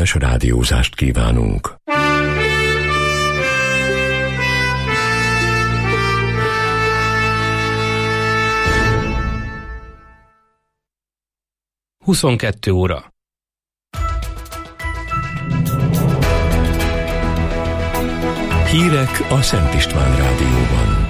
kellemes rádiózást kívánunk. Huszonkettő óra. Hírek a Szent István Rádióban.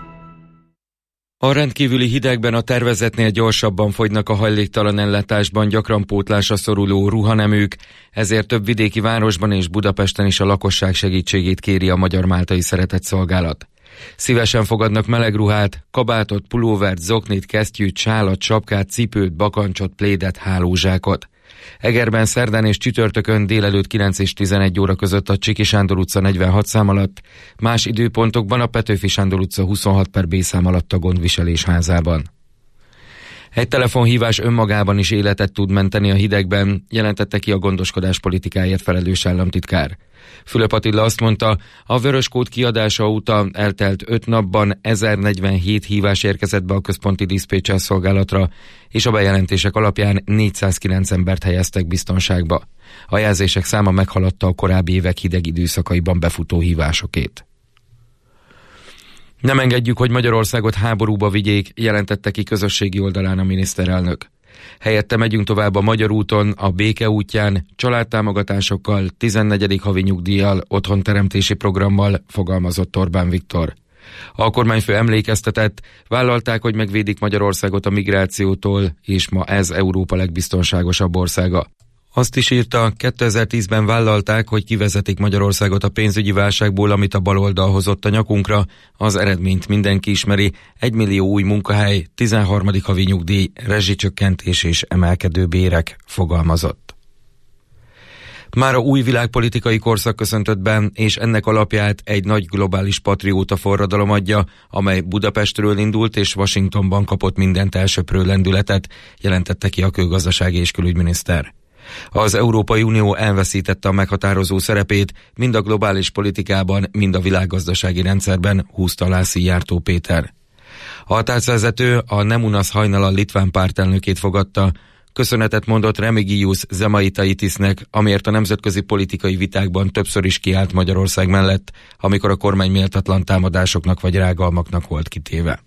A rendkívüli hidegben a tervezetnél gyorsabban fogynak a hajléktalan ellátásban gyakran pótlásra szoruló ruhaneműk, ezért több vidéki városban és Budapesten is a lakosság segítségét kéri a Magyar-Máltai Szeretetszolgálat. Szívesen fogadnak meleg ruhát, kabátot, pulóvert, zoknit, kesztyűt, sálat, sapkát, cipőt, bakancsot, plédet, hálózsákot. Egerben szerdán és csütörtökön délelőtt 9 és 11 óra között a Csiki Sándor utca 46 szám alatt, más időpontokban a Petőfi Sándor utca 26 per B szám alatt a gondviselés házában. Egy telefonhívás önmagában is életet tud menteni a hidegben, jelentette ki a gondoskodás politikáért felelős államtitkár. Fülöp Attila azt mondta, a vöröskód kiadása óta eltelt 5 napban 1047 hívás érkezett be a központi diszpécser szolgálatra, és a bejelentések alapján 409 embert helyeztek biztonságba. A jelzések száma meghaladta a korábbi évek hideg időszakaiban befutó hívásokét. Nem engedjük, hogy Magyarországot háborúba vigyék, jelentette ki közösségi oldalán a miniszterelnök. Helyette megyünk tovább a Magyar úton, a béke útján, családtámogatásokkal, 14. havi nyugdíjjal, otthonteremtési programmal, fogalmazott Orbán Viktor. A kormányfő emlékeztetett, vállalták, hogy megvédik Magyarországot a migrációtól, és ma ez Európa legbiztonságosabb országa. Azt is írta, 2010-ben vállalták, hogy kivezetik Magyarországot a pénzügyi válságból, amit a baloldal hozott a nyakunkra. Az eredményt mindenki ismeri, 1 millió új munkahely, 13. havi nyugdíj, rezsicsökkentés és emelkedő bérek, fogalmazott. Már a új világpolitikai korszak köszöntött be, és ennek alapját egy nagy globális patrióta forradalom adja, amely Budapestről indult és Washingtonban kapott mindent elsöprő lendületet, jelentette ki a külgazdasági és külügyminiszter. Az Európai Unió elveszítette a meghatározó szerepét mind a globális politikában, mind a világgazdasági rendszerben, húzta alá Szijjártó Péter. A tárcavezető a Nemunas hajnal litván pártelnökét fogadta, köszönetet mondott Remigius Žemaitaitisnek, amiért a nemzetközi politikai vitákban többször is kiállt Magyarország mellett, amikor a kormány méltatlan támadásoknak vagy rágalmaknak volt kitéve.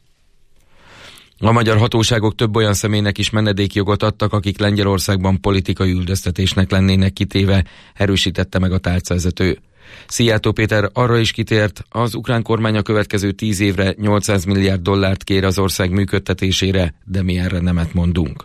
A magyar hatóságok több olyan személynek is menedékjogot adtak, akik Lengyelországban politikai üldöztetésnek lennének kitéve, erősítette meg a tárcavezető. Szijjártó Péter arra is kitért, az ukrán kormány a következő 10 évre 800 milliárd dollárt kér az ország működtetésére, de mi erre nemet mondunk.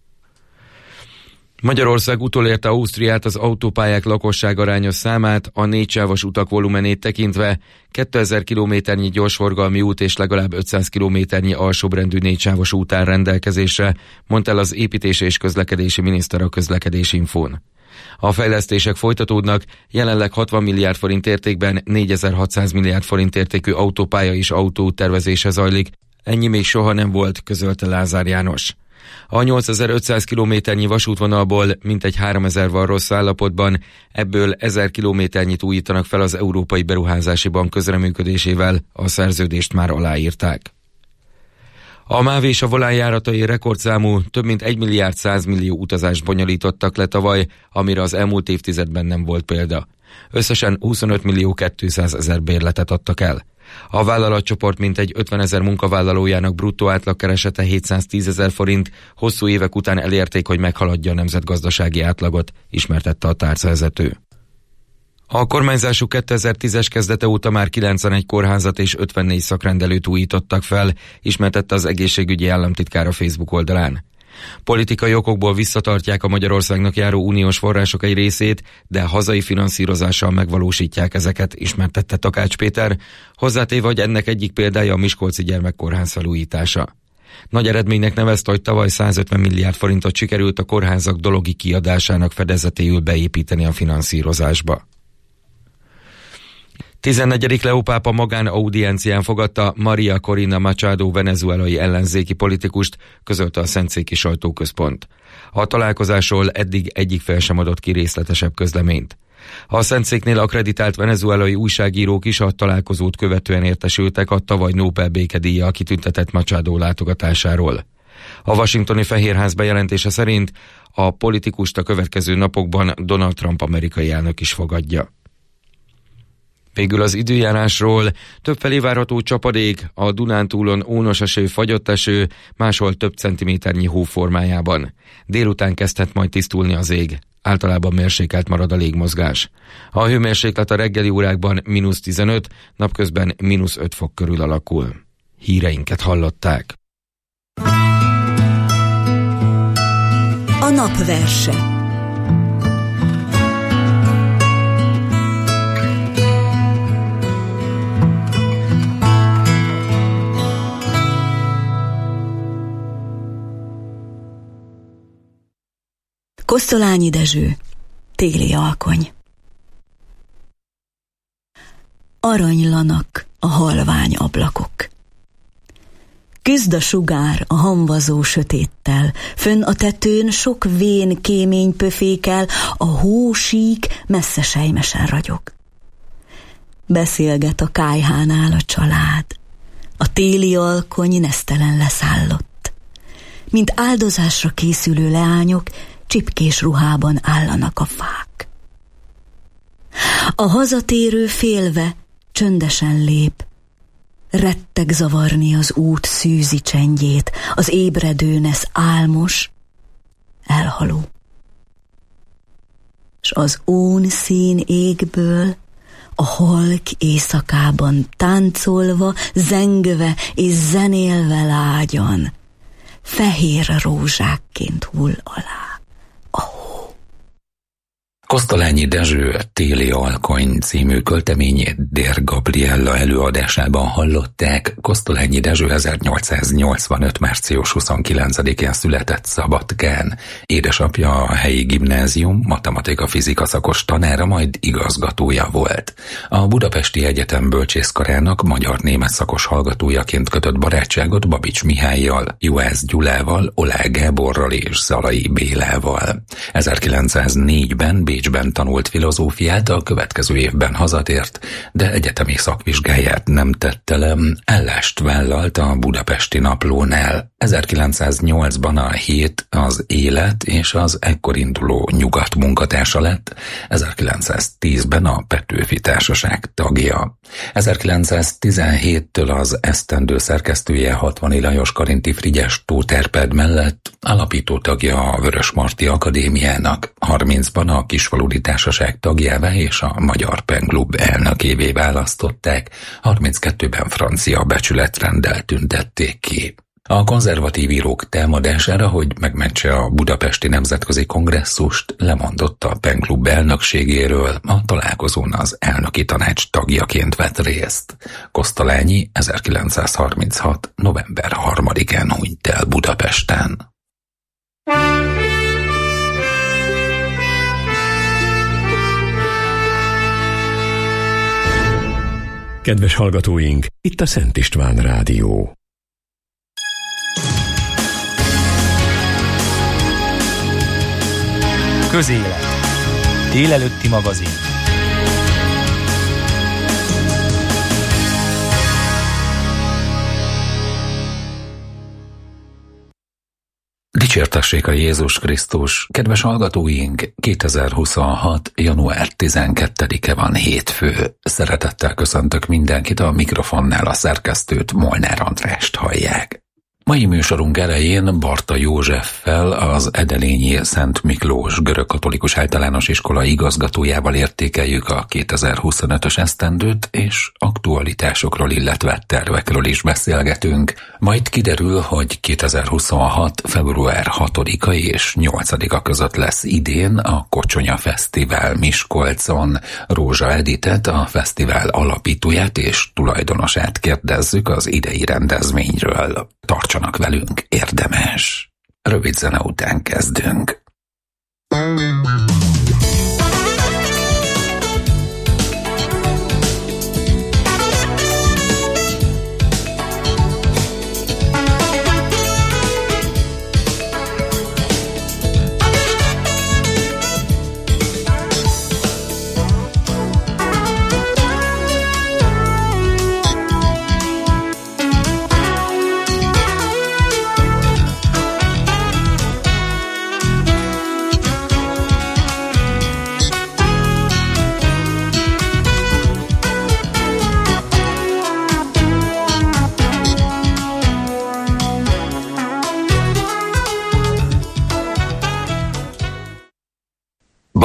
Magyarország utolérte Ausztriát az autópályák lakosságarányos számát, a 4 sávos utak volumenét tekintve, 2000 kilométernyi gyorsforgalmi út és legalább 500 kilométernyi alsóbrendű 4 sávos út áll rendelkezésre, mondta el az építési és közlekedési miniszter a Közlekedési Infón. A fejlesztések folytatódnak, jelenleg 60 milliárd forint értékben 4600 milliárd forint értékű autópálya és autóút tervezése zajlik, ennyi még soha nem volt, közölte Lázár János. A 8500 kilométernyi vasútvonalból mintegy 3000 van rossz állapotban, ebből 1000 kilométernyit újítanak fel az Európai Beruházási Bank közreműködésével, a szerződést már aláírták. A MÁV és a Volán járatai rekordszámú, több mint 1 milliárd 100 millió utazást bonyolítottak le tavaly, amire az elmúlt évtizedben nem volt példa. Összesen 25 millió 200 ezer bérletet adtak el. A vállalatcsoport mintegy 50 ezer munkavállalójának bruttó átlagkeresete 710 ezer forint, hosszú évek után elérték, hogy meghaladja a nemzetgazdasági átlagot, ismertette a tárcavezető. A kormányzásuk 2010-es kezdete óta már 91 kórházat és 54 szakrendelőt újítottak fel, ismertette az egészségügyi államtitkár a Facebook oldalán. Politikai okokból visszatartják a Magyarországnak járó uniós források egy részét, de hazai finanszírozással megvalósítják ezeket, ismertette Takács Péter, hozzátéve, hogy ennek egyik példája a Miskolci Gyermekkórház felújítása. Nagy eredménynek nevezte, hogy tavaly 150 milliárd forintot sikerült a kórházak dologi kiadásának fedezetéül beépíteni a finanszírozásba. 14. Leó pápa magánaudiencián fogadta Maria Corina Machado venezuelai ellenzéki politikust, közölte a Szentszéki Sajtóközpont. A találkozásról eddig egyik fél sem adott ki részletesebb közleményt. A Szentszéknél akkreditált venezuelai újságírók is a találkozót követően értesültek a tavaly Nobel békedíjjal kitüntetett Machado látogatásáról. A washingtoni Fehérház bejelentése szerint A politikust a következő napokban Donald Trump amerikai elnök is fogadja. Végül az időjárásról: többfelé várható csapadék, a Dunántúlon ónos eső, fagyott eső, máshol több centiméternyi hó formájában. Délután kezdhet majd tisztulni az ég. Általában mérsékelt marad a légmozgás. A hőmérséklet a reggeli órákban -15, napközben -5 fok körül alakul. Híreinket hallották. A napverse. Kosztolányi Dezső, téli alkony. Aranylanak a halvány ablakok. Küzd a sugár a hamvazó sötéttel, fönn a tetőn sok vén kémény pöfékel, a hósík messze sejmesen ragyog. Beszélget a kályhánál a család, a téli alkony nesztelen leszállott. Mint áldozásra készülő leányok, csipkés ruhában állanak a fák. A hazatérő félve csöndesen lép, retteg zavarni az út szűzi csendjét, az ébredő nesz álmos, elhaló. S az ónszín égből a halk éjszakában táncolva, zengve és zenélve lágyan, fehér rózsákként hull alá. Kosztolányi Dezső téli alkony című költeményét Dér Gabriella előadásában hallották. Kosztolányi Dezső 1885. március 29-én született Szabadkán. Édesapja a helyi gimnázium matematika-fizika szakos tanára, majd igazgatója volt. A Budapesti Egyetem bölcsészkarának magyar-német szakos hallgatójaként kötött barátságot Babics Mihállyal, Juhász Gyulával, Oláh Gáborral és Zalai Bélával. 1904-ben Bécsben tanult filozófiát, a következő évben hazatért, de egyetemi szakvizsgáját nem tette le, állást vállalt a Budapesti Naplónál. 1908-ban a Hét, az Élet és az ekkor induló Nyugat munkatársa lett, 1910-ben a Petőfi Társaság tagja. 1917-től az esztendő szerkesztője Hatvani Lajos Karinti Frigyes Tóth Árpád mellett alapító tagja a Vörösmarty Akadémiának, 30-ban a Kisfaludy Társaság tagjává és a Magyar Penklub elnökévé választották, 32-ben francia becsületrenddel tüntették ki. A konzervatív írók támadására, hogy megmentse a Budapesti Nemzetközi Kongresszust, lemondott a Penklub elnökségéről, a találkozón az elnöki tanács tagjaként vett részt. Kosztolányi 1936. november 3-án hunyt el Budapesten. Kedves hallgatóink, itt a Szent István Rádió. Közélet. Délelőtti magazin. Dicsértessék a Jézus Krisztus! Kedves hallgatóink, 2026. január 12-e van, hétfő. Szeretettel köszöntök mindenkit, a mikrofonnál a szerkesztőt, Molnár Andrást hallják. Mai műsorunk elején Barta Józseffel, az Edelényi Szent Miklós Görögkatolikus Általános Iskola igazgatójával értékeljük a 2025-ös esztendőt, és aktualitásokról, illetve tervekről is beszélgetünk. Majd kiderül, hogy 2026. február 6-a és 8-a között lesz idén a Kocsonya Fesztivál Miskolcon. Rózsa Editet, a fesztivál alapítóját és tulajdonosát kérdezzük az idei rendezvényről. Tartsanak velünk, érdemes. Rövid zene után kezdünk.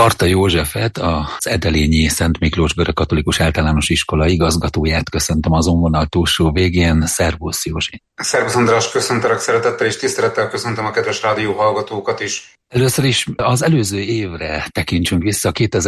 Barta Józsefet, az Edelényi Szent Miklós Görögkatolikus Általános Iskola igazgatóját köszöntöm azon vonal túlsó végén. Szervusz, Józsi! Szervusz, András, köszöntelek szeretettel és tisztelettel köszöntöm a kedves rádió hallgatókat is. Először is az előző évre tekintsünk vissza,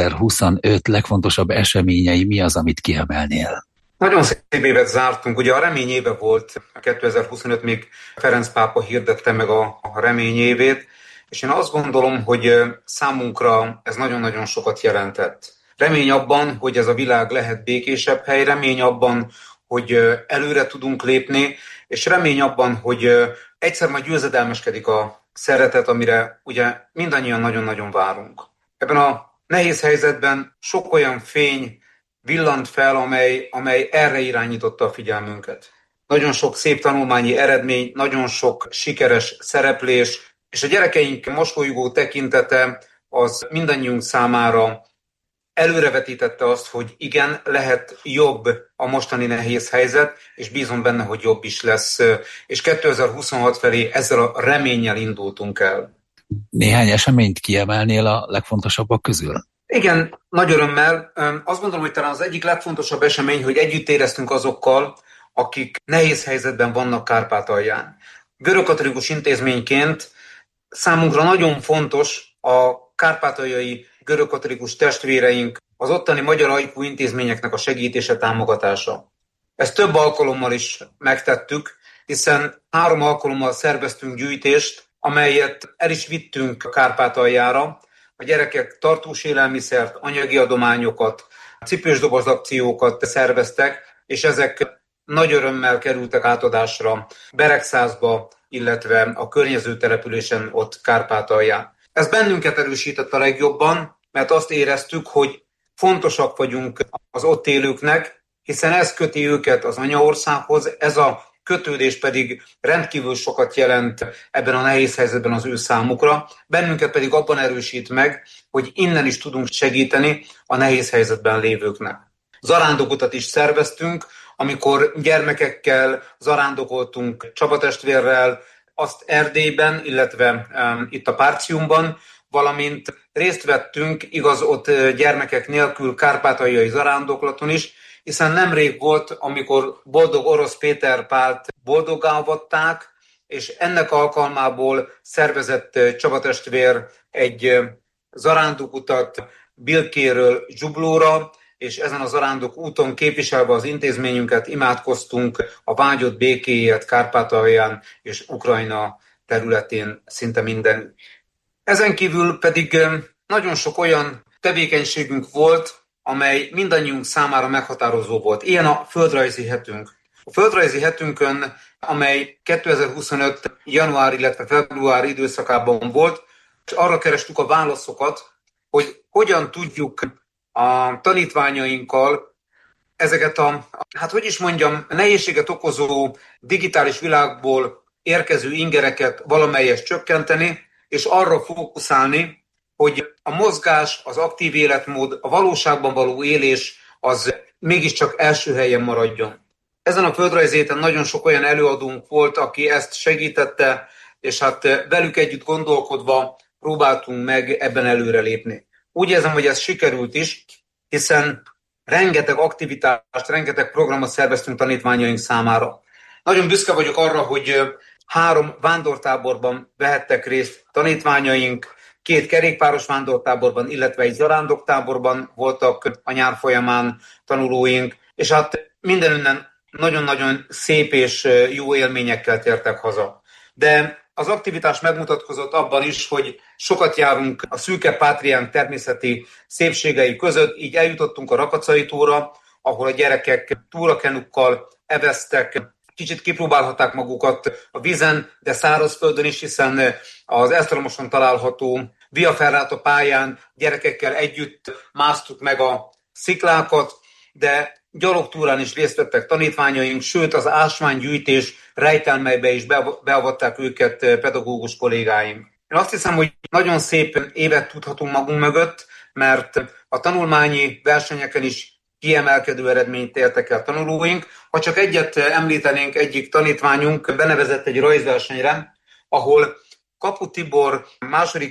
2025 legfontosabb eseményei, mi az, amit kiemelnél? Nagyon szép évet zártunk, ugye a remény éve volt, a 2025 még Ferenc pápa hirdette meg a remény évét, és én azt gondolom, hogy számunkra ez nagyon-nagyon sokat jelentett. Remény abban, hogy ez a világ lehet békésebb hely, remény abban, hogy előre tudunk lépni, és remény abban, hogy egyszer majd győzedelmeskedik a szeretet, amire ugye mindannyian nagyon-nagyon várunk. Ebben a nehéz helyzetben sok olyan fény villant fel, amely erre irányította a figyelmünket. Nagyon sok szép tanulmányi eredmény, nagyon sok sikeres szereplés, és a gyerekeink mosolygó tekintete az mindannyiunk számára előrevetítette azt, hogy igen, lehet jobb a mostani nehéz helyzet, és bízom benne, hogy jobb is lesz. És 2026 felé ezzel a reménnyel indultunk el. Néhány eseményt kiemelnél a legfontosabbak közül? Igen, nagy örömmel. Azt gondolom, hogy talán az egyik legfontosabb esemény, hogy együtt éreztünk azokkal, akik nehéz helyzetben vannak Kárpátalján. Görögkatolikus intézményként számunkra nagyon fontos a kárpátaljai görögkatolikus testvéreink, az ottani magyar ajkú intézményeknek a segítése, támogatása. Ezt több alkalommal is megtettük, hiszen 3 alkalommal szerveztünk gyűjtést, amelyet el is vittünk Kárpátaljára. A gyerekek tartós élelmiszert, anyagi adományokat, cipősdoboz akciókat szerveztek, és ezek nagy örömmel kerültek átadásra Beregszázba, illetve a környező településen ott Kárpátalján. Ez bennünket erősített a legjobban, mert azt éreztük, hogy fontosak vagyunk az ott élőknek, hiszen ez köti őket az anyaországhoz, ez a kötődés pedig rendkívül sokat jelent ebben a nehéz helyzetben az ő számukra, bennünket pedig abban erősít meg, hogy innen is tudunk segíteni a nehéz helyzetben lévőknek. Zarándokutat is szerveztünk, amikor gyermekekkel zarándokoltunk Csaba-testvérrel, azt Erdélyben, illetve itt a Párciumban, valamint részt vettünk, igaz, ott gyermekek nélkül kárpátaljai zarándoklaton is, hiszen nemrég volt, amikor boldog orosz Péter Pált boldoggá avatták, és ennek alkalmából szervezett Csaba-testvér egy zarándokutat Bilkéről Zsublóra, és ezen a zarándok úton képviselve az intézményünket imádkoztunk a vágyott békéért Kárpátalján és Ukrajna területén szinte minden. Ezen kívül pedig nagyon sok olyan tevékenységünk volt, amely mindannyiunk számára meghatározó volt. Ilyen a földrajzi hetünk. A földrajzi hetünkön, amely 2025. január, illetve február időszakában volt, és arra kerestük a válaszokat, hogy hogyan tudjuk a tanítványainkkal ezeket nehézséget okozó digitális világból érkező ingereket valamelyest csökkenteni, és arra fókuszálni, hogy a mozgás, az aktív életmód, a valóságban való élés az mégiscsak első helyen maradjon. Ezen a földrajzi héten nagyon sok olyan előadónk volt, aki ezt segítette, és velük együtt gondolkodva próbáltunk meg ebben előrelépni. Úgy érzem, hogy ez sikerült is, hiszen rengeteg aktivitást, rengeteg programot szerveztünk tanítványaink számára. Nagyon büszke vagyok arra, hogy 3 vándortáborban vehettek részt tanítványaink, 2 kerékpáros vándortáborban, illetve egy zarándoktáborban voltak a nyár folyamán tanulóink, és mindenünnen nagyon-nagyon szép és jó élményekkel tértek haza. De az aktivitás megmutatkozott abban is, hogy sokat járunk a szűke Pátriánk természeti szépségei között, így eljutottunk a Rakacai tóra, ahol a gyerekek túrakenukkal eveztek, kicsit kipróbálhatták magukat a vízen, de szárazföldön is, hiszen az Esztergomoson található Via Ferrata pályán gyerekekkel együtt másztuk meg a sziklákat, de gyalogtúrán is részt vettek tanítványaink, sőt az ásványgyűjtés rejtelmeibe is beavatták őket pedagógus kollégáink. Én azt hiszem, hogy nagyon szép évet tudhatunk magunk mögött, mert a tanulmányi versenyeken is kiemelkedő eredményt értek el tanulóink. Ha csak egyet említenénk, egyik tanítványunk benevezett egy rajzversenyre, ahol Kapu Tibor második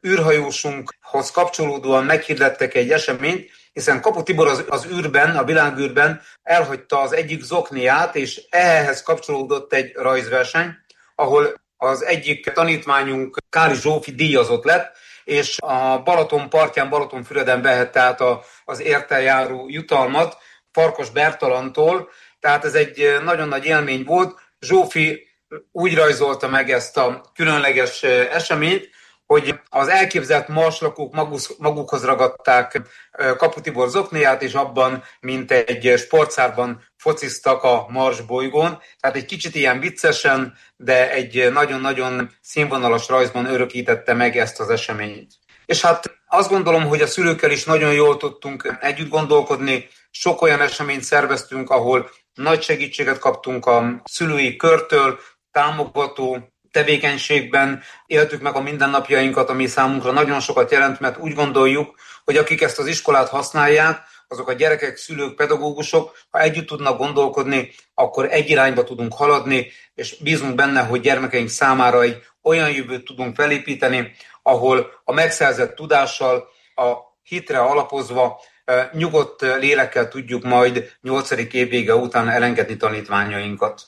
űrhajósunkhoz kapcsolódóan meghirdettek egy eseményt, hiszen Kapu Tibor az űrben, a világűrben elhagyta az egyik zokniát, és ehhez kapcsolódott egy rajzverseny, ahol az egyik tanítványunk, Káli Zsófi díjazott lett, és a Balaton partján, Balatonfüreden vehette át az érte járó jutalmat Farkas Bertalantól, tehát ez egy nagyon nagy élmény volt. Zsófi úgy rajzolta meg ezt a különleges eseményt, hogy az elképzelt marslakók magukhoz ragadták Kapu Tibor zokniát, és abban, mint egy sportszárban fociztak a Mars bolygón. Tehát egy kicsit ilyen viccesen, de egy nagyon-nagyon színvonalas rajzban örökítette meg ezt az eseményt. És hát azt gondolom, hogy a szülőkkel is nagyon jól tudtunk együtt gondolkodni. Sok olyan eseményt szerveztünk, ahol nagy segítséget kaptunk a szülői körtől, támogató tevékenységben éltük meg a mindennapjainkat, ami számunkra nagyon sokat jelent, mert úgy gondoljuk, hogy akik ezt az iskolát használják, azok a gyerekek, szülők, pedagógusok, ha együtt tudnak gondolkodni, akkor egy irányba tudunk haladni, és bízunk benne, hogy gyermekeink számára egy olyan jövőt tudunk felépíteni, ahol a megszerzett tudással, a hitre alapozva, nyugodt lélekkel tudjuk majd 8. év vége után elengedni tanítványainkat.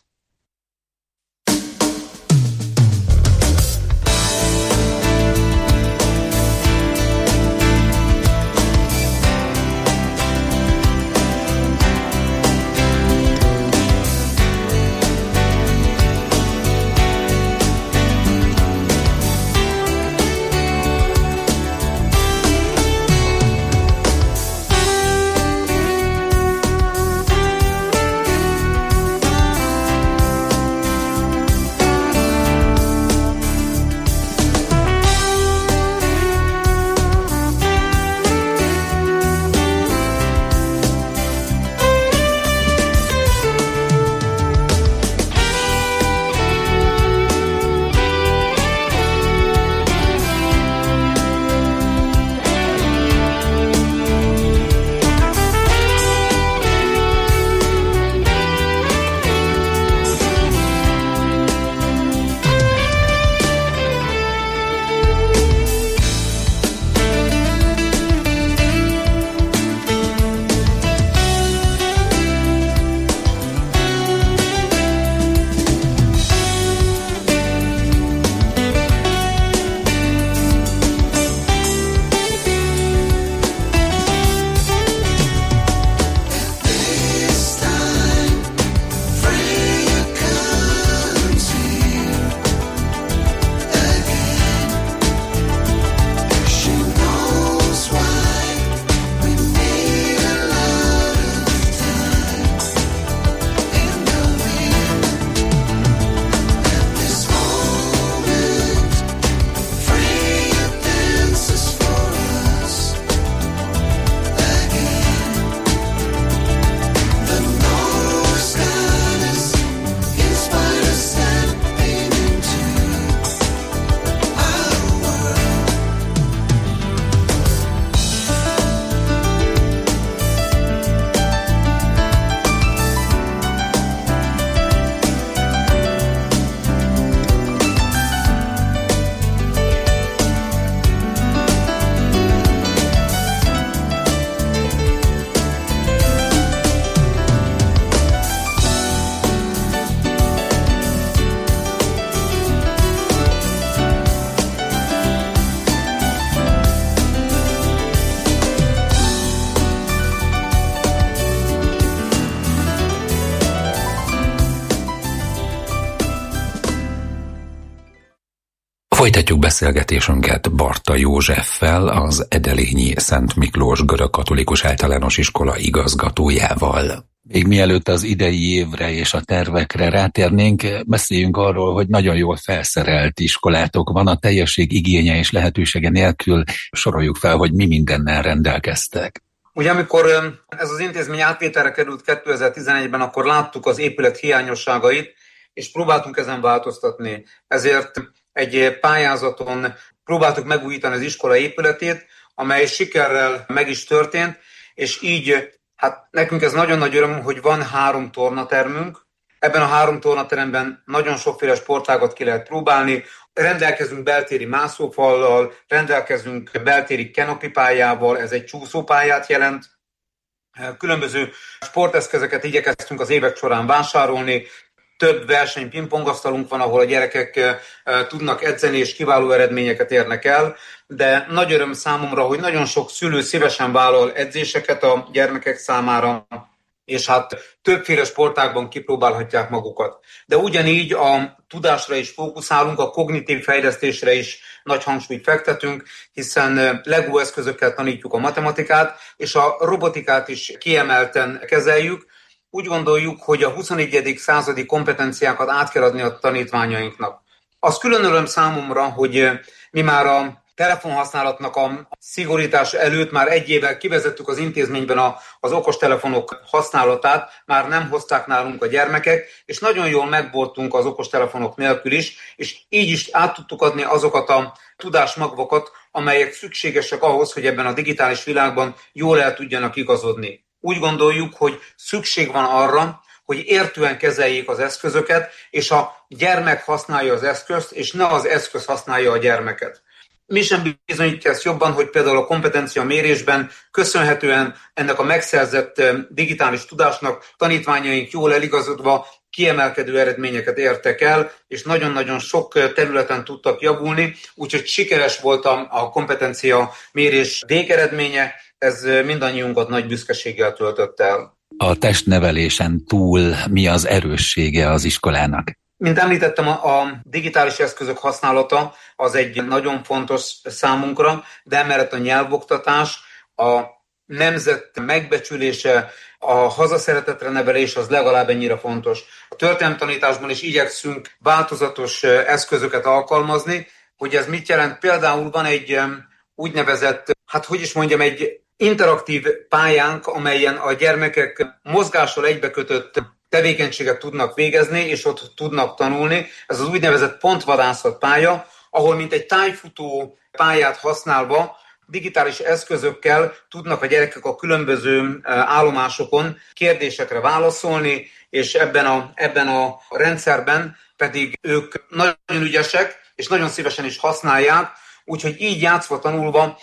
Folytatjuk beszélgetésünket Barta Józseffel, az Edelényi Szent Miklós Görögkatolikus Általános Iskola igazgatójával. Még mielőtt az idei évre és a tervekre rátérnénk, beszéljünk arról, hogy nagyon jól felszerelt iskolátok van, a teljesség igénye és lehetősége nélkül soroljuk fel, hogy mi mindennel rendelkeztek. Ugye amikor ez az intézmény átvételre került 2011-ben, akkor láttuk az épület hiányosságait, és próbáltunk ezen változtatni. Ezért egy pályázaton próbáltuk megújítani az iskola épületét, amely sikerrel meg is történt, és így hát nekünk ez nagyon nagy öröm, hogy van 3 tornatermünk. Ebben a 3 tornateremben nagyon sokféle sportágat ki lehet próbálni, rendelkezünk beltéri mászófallal, rendelkezünk beltéri kenopipályával, ez egy csúszópályát jelent. Különböző sporteszközöket igyekeztünk az évek során vásárolni, több verseny pingpongasztalunk van, ahol a gyerekek tudnak edzeni és kiváló eredményeket érnek el, de nagy öröm számomra, hogy nagyon sok szülő szívesen vállal edzéseket a gyermekek számára, és hát többféle sportágban kipróbálhatják magukat. De ugyanígy a tudásra is fókuszálunk, a kognitív fejlesztésre is nagy hangsúlyt fektetünk, hiszen Lego eszközökkel tanítjuk a matematikát, és a robotikát is kiemelten kezeljük. Úgy gondoljuk, hogy a 21. századi kompetenciákat át kell adni a tanítványainknak. Az külön öröm számomra, hogy mi már a telefonhasználatnak a szigorítása előtt már egy évvel kivezettük az intézményben az okostelefonok használatát, már nem hozták nálunk a gyermekek, és nagyon jól megvoltunk az okostelefonok nélkül is, és így is át tudtuk adni azokat a tudásmagvakat, amelyek szükségesek ahhoz, hogy ebben a digitális világban jól el tudjanak igazodni. Úgy gondoljuk, hogy szükség van arra, hogy értően kezeljék az eszközöket, és a gyermek használja az eszközt, és ne az eszköz használja a gyermeket. Mi sem bizonyítja ezt jobban, hogy például a kompetencia mérésben köszönhetően ennek a megszerzett digitális tudásnak tanítványaink jól eligazodva kiemelkedő eredményeket értek el, és nagyon-nagyon sok területen tudtak javulni, úgyhogy sikeres volt a kompetencia mérés végeredménye, ez mindannyiunkat nagy büszkeséggel töltött el. A testnevelésen túl mi az erőssége az iskolának? Mint említettem, a digitális eszközök használata az egy nagyon fontos számunkra, de emellett a nyelvoktatás, a nemzet megbecsülése, a hazaszeretetre nevelés az legalább ennyire fontos. A történelemtanításban is igyekszünk változatos eszközöket alkalmazni, hogy ez mit jelent. Például van egy úgynevezett, egy interaktív pályánk, amelyen a gyermekek mozgással egybekötött tevékenységet tudnak végezni, és ott tudnak tanulni. Ez az úgynevezett pontvadászat pálya, ahol mint egy tájfutó pályát használva digitális eszközökkel tudnak a gyerekek a különböző állomásokon kérdésekre válaszolni, és ebben a rendszerben pedig ők nagyon ügyesek, és nagyon szívesen is használják, úgyhogy így játszva tanulva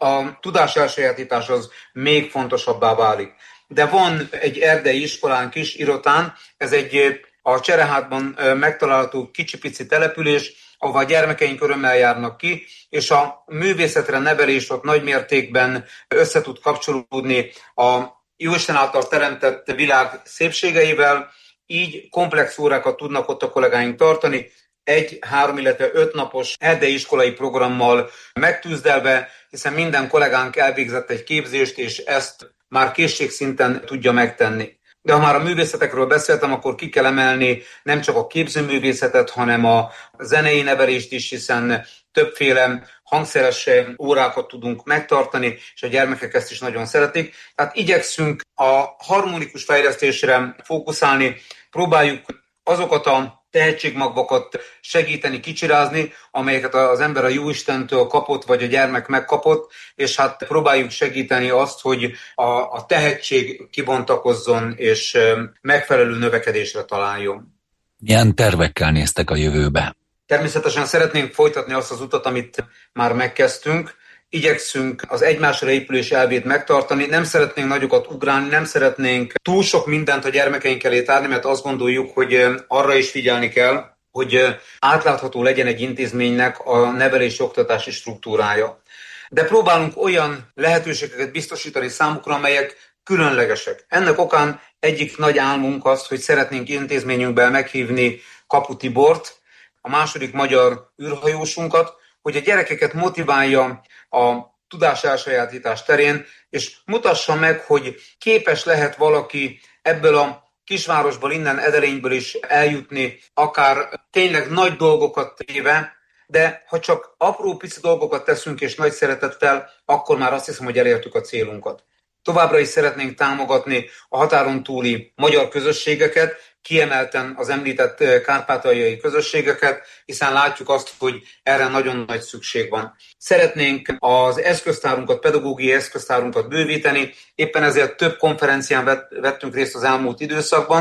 a tudás elsajátítás az még fontosabbá válik. De van egy erdei iskolánk is, Irotán, ez egy a Cserehátban megtalálható kicsi-pici település, ahol a gyermekeink örömmel járnak ki, és a művészetre nevelés ott nagy mértékben össze tud kapcsolódni a Jóisten által teremtett világ szépségeivel, így komplex órákat tudnak ott a kollégáink tartani, 1, 3, illetve 5 napos erdei iskolai programmal megtűzdelve, hiszen minden kollégánk elvégzett egy képzést, és ezt már készségszinten tudja megtenni. De ha már a művészetekről beszéltem, akkor ki kell emelni nem csak a képzőművészetet, hanem a zenei nevelést is, hiszen többféle hangszeres órákat tudunk megtartani, és a gyermekek ezt is nagyon szeretik. Tehát igyekszünk a harmonikus fejlesztésre fókuszálni, próbáljuk azokat a tehetségmagvakat segíteni, kicsirázni, amelyeket az ember a Jóistentől kapott, vagy a gyermek megkapott, és hát próbáljuk segíteni azt, hogy a tehetség kibontakozzon, és megfelelő növekedésre találjon. Milyen tervekkel néztek a jövőbe? Természetesen szeretnénk folytatni azt az utat, amit már megkezdtünk. Igyekszünk az egymásra épülés elvét megtartani, nem szeretnénk nagyokat ugrálni, nem szeretnénk túl sok mindent a gyermekeink elé tárni, mert azt gondoljuk, hogy arra is figyelni kell, hogy átlátható legyen egy intézménynek a nevelési oktatási struktúrája. De próbálunk olyan lehetőségeket biztosítani számukra, amelyek különlegesek. Ennek okán egyik nagy álmunk az, hogy szeretnénk intézményünkben meghívni Kapu Tibort, a második magyar űrhajósunkat, hogy a gyerekeket motiválja a tudás elsajátítás terén, és mutassa meg, hogy képes lehet valaki ebből a kisvárosból, innen Edelényből is eljutni, akár tényleg nagy dolgokat téve, de ha csak apró pici dolgokat teszünk és nagy szeretettel, akkor már azt hiszem, hogy elértük a célunkat. Továbbra is szeretnénk támogatni a határon túli magyar közösségeket, kiemelten az említett kárpátaljai közösségeket, hiszen látjuk azt, hogy erre nagyon nagy szükség van. Szeretnénk az eszköztárunkat, pedagógiai eszköztárunkat bővíteni, éppen ezért több konferencián vettünk részt az elmúlt időszakban,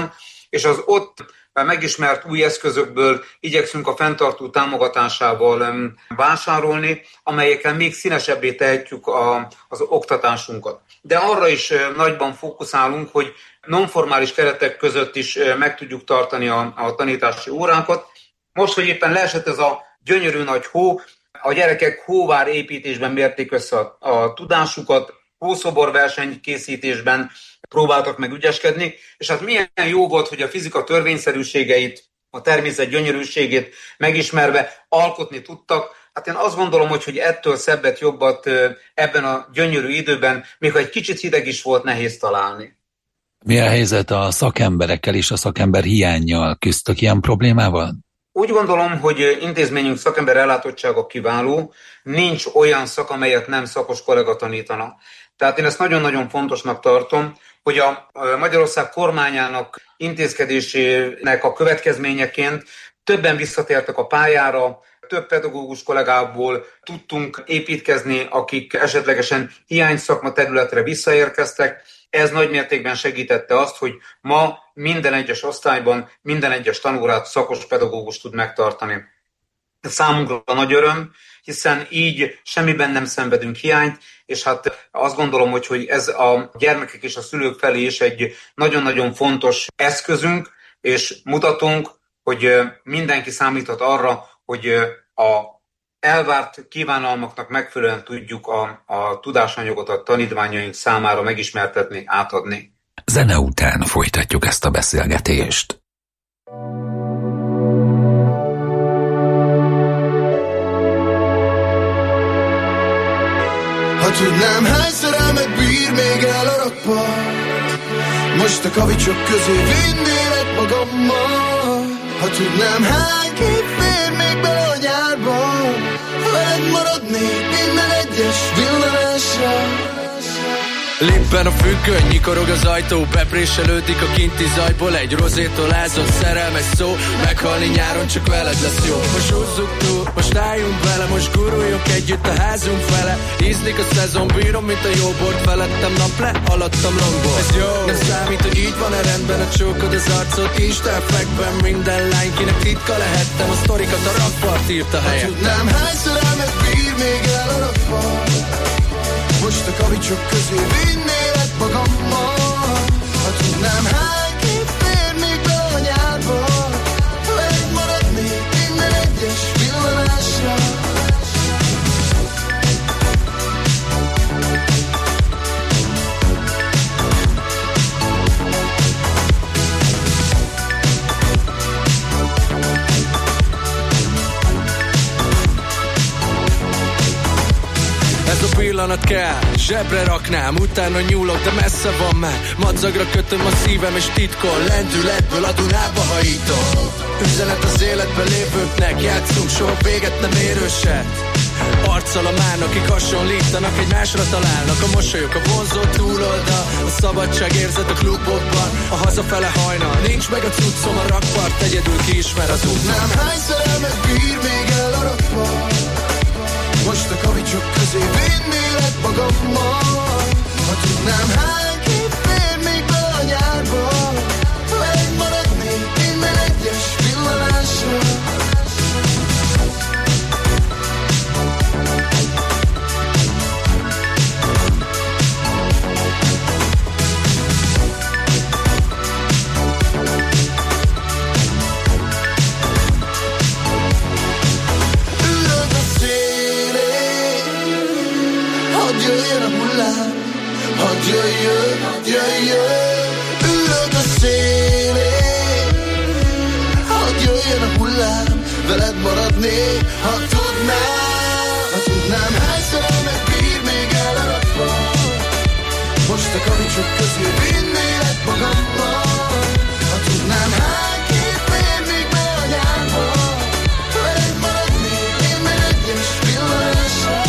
és az ott megismert új eszközökből igyekszünk a fenntartó támogatásával vásárolni, amelyekkel még színesebbé tehetjük az oktatásunkat. De arra is nagyban fókuszálunk, hogy nonformális keretek között is meg tudjuk tartani a tanítási órákat. Most, hogy éppen leesett ez a gyönyörű nagy hó, a gyerekek hóvár építésben mérték össze a tudásukat, hószobor versenykészítésben próbáltak meg ügyeskedni, és hát milyen jó volt, hogy a fizika törvényszerűségeit, a természet gyönyörűségét megismerve alkotni tudtak. Hát én azt gondolom, hogy ettől szebbet, jobbat ebben a gyönyörű időben, még ha egy kicsit hideg is volt, nehéz találni. Mi a helyzet a szakemberekkel és a szakember hiánnyal? Küzdtök ilyen problémával? Úgy gondolom, hogy intézményünk szakember ellátottsága kiváló, nincs olyan szak, amelyet nem szakos kollega tanítana. Tehát én ezt nagyon-nagyon fontosnak tartom, hogy a Magyarország kormányának intézkedésének a következményeként többen visszatértek a pályára, több pedagógus kollégából tudtunk építkezni, akik esetlegesen hiányszakma területre visszaérkeztek. Ez nagy mértékben segítette azt, hogy ma minden egyes osztályban minden egyes tanórát szakos pedagógus tud megtartani. Ez számunkra nagy öröm, hiszen így semmiben nem szenvedünk hiányt, és hát azt gondolom, hogy ez a gyermekek és a szülők felé is egy nagyon-nagyon fontos eszközünk, és mutatunk, hogy mindenki számíthat arra, hogy a elvárt kívánalmaknak megfelelően tudjuk a tudásanyagot a tanítványaink számára megismertetni, átadni. Zene után folytatjuk ezt a beszélgetést. Ha tudnám, hány szerelmet bír még el a rakpart, most a kavicsok közé vinnélek magammal. Ha tudnám, hány kép fér még bele a nyárba, ha veled maradnék minden egyes villanásra. Lippen a függöny, nyikorog az ajtó, bepréselődik a kinti zajból egy rozétól ázott szerelmes szó. Meghalni nyáron csak veled lesz jó. Most húzzuk túl, most álljunk bele, most guruljunk együtt a házunk fele. Ízlik a szezon, bírom, mint a jó bort, felettem naple, alattam longból. Ez jó, nem számít, hogy így van-e rendben, a csókod az arcot, Isten fekben minden lány, kinek titka lehettem, a sztorikat a rakpart írta helyettem. Tudnám, hány szerelmet bír még el a rakpart, most a kavicsok közé vinnélek magammal. Ha tudnám, hány kép fér még be a nyárba, veled maradnék minden egyes villanásra. Ez a pillanat kell, zsebre raknám, utána nyúlok, de messze van már. Madzagra kötöm a szívem és titkon, lendületből a Dunába hajítom. Üzenet az életben lévőknek, játszunk, soha véget nem érőset. Arccal a mán, akik hasonlítanak, egymásra találnak. A mosolyok, a vonzó túloldal, a szabadság érzet a klubokban, a hazafele hajnal. Nincs meg a cuccom, a rakpart, egyedül kiismer az út. Nem hány szerelmet bír még el a rakpart, most a kavicsok közé vinnélek magammal. Ha tudnám, hány kép fér még be a nyárba, veled maradnék minden egyes villanásra. Hadd jöjjön, ülök a szélén. Hadd jöjjön a hullám, veled maradnék, ha tudnám, hány szerelmet bír még el a rakpart, most a kavicsok közé vinnélek magammal. Ha tudnám, hány kép fér még be a nyárba, veled maradnék minden egyes villanásra.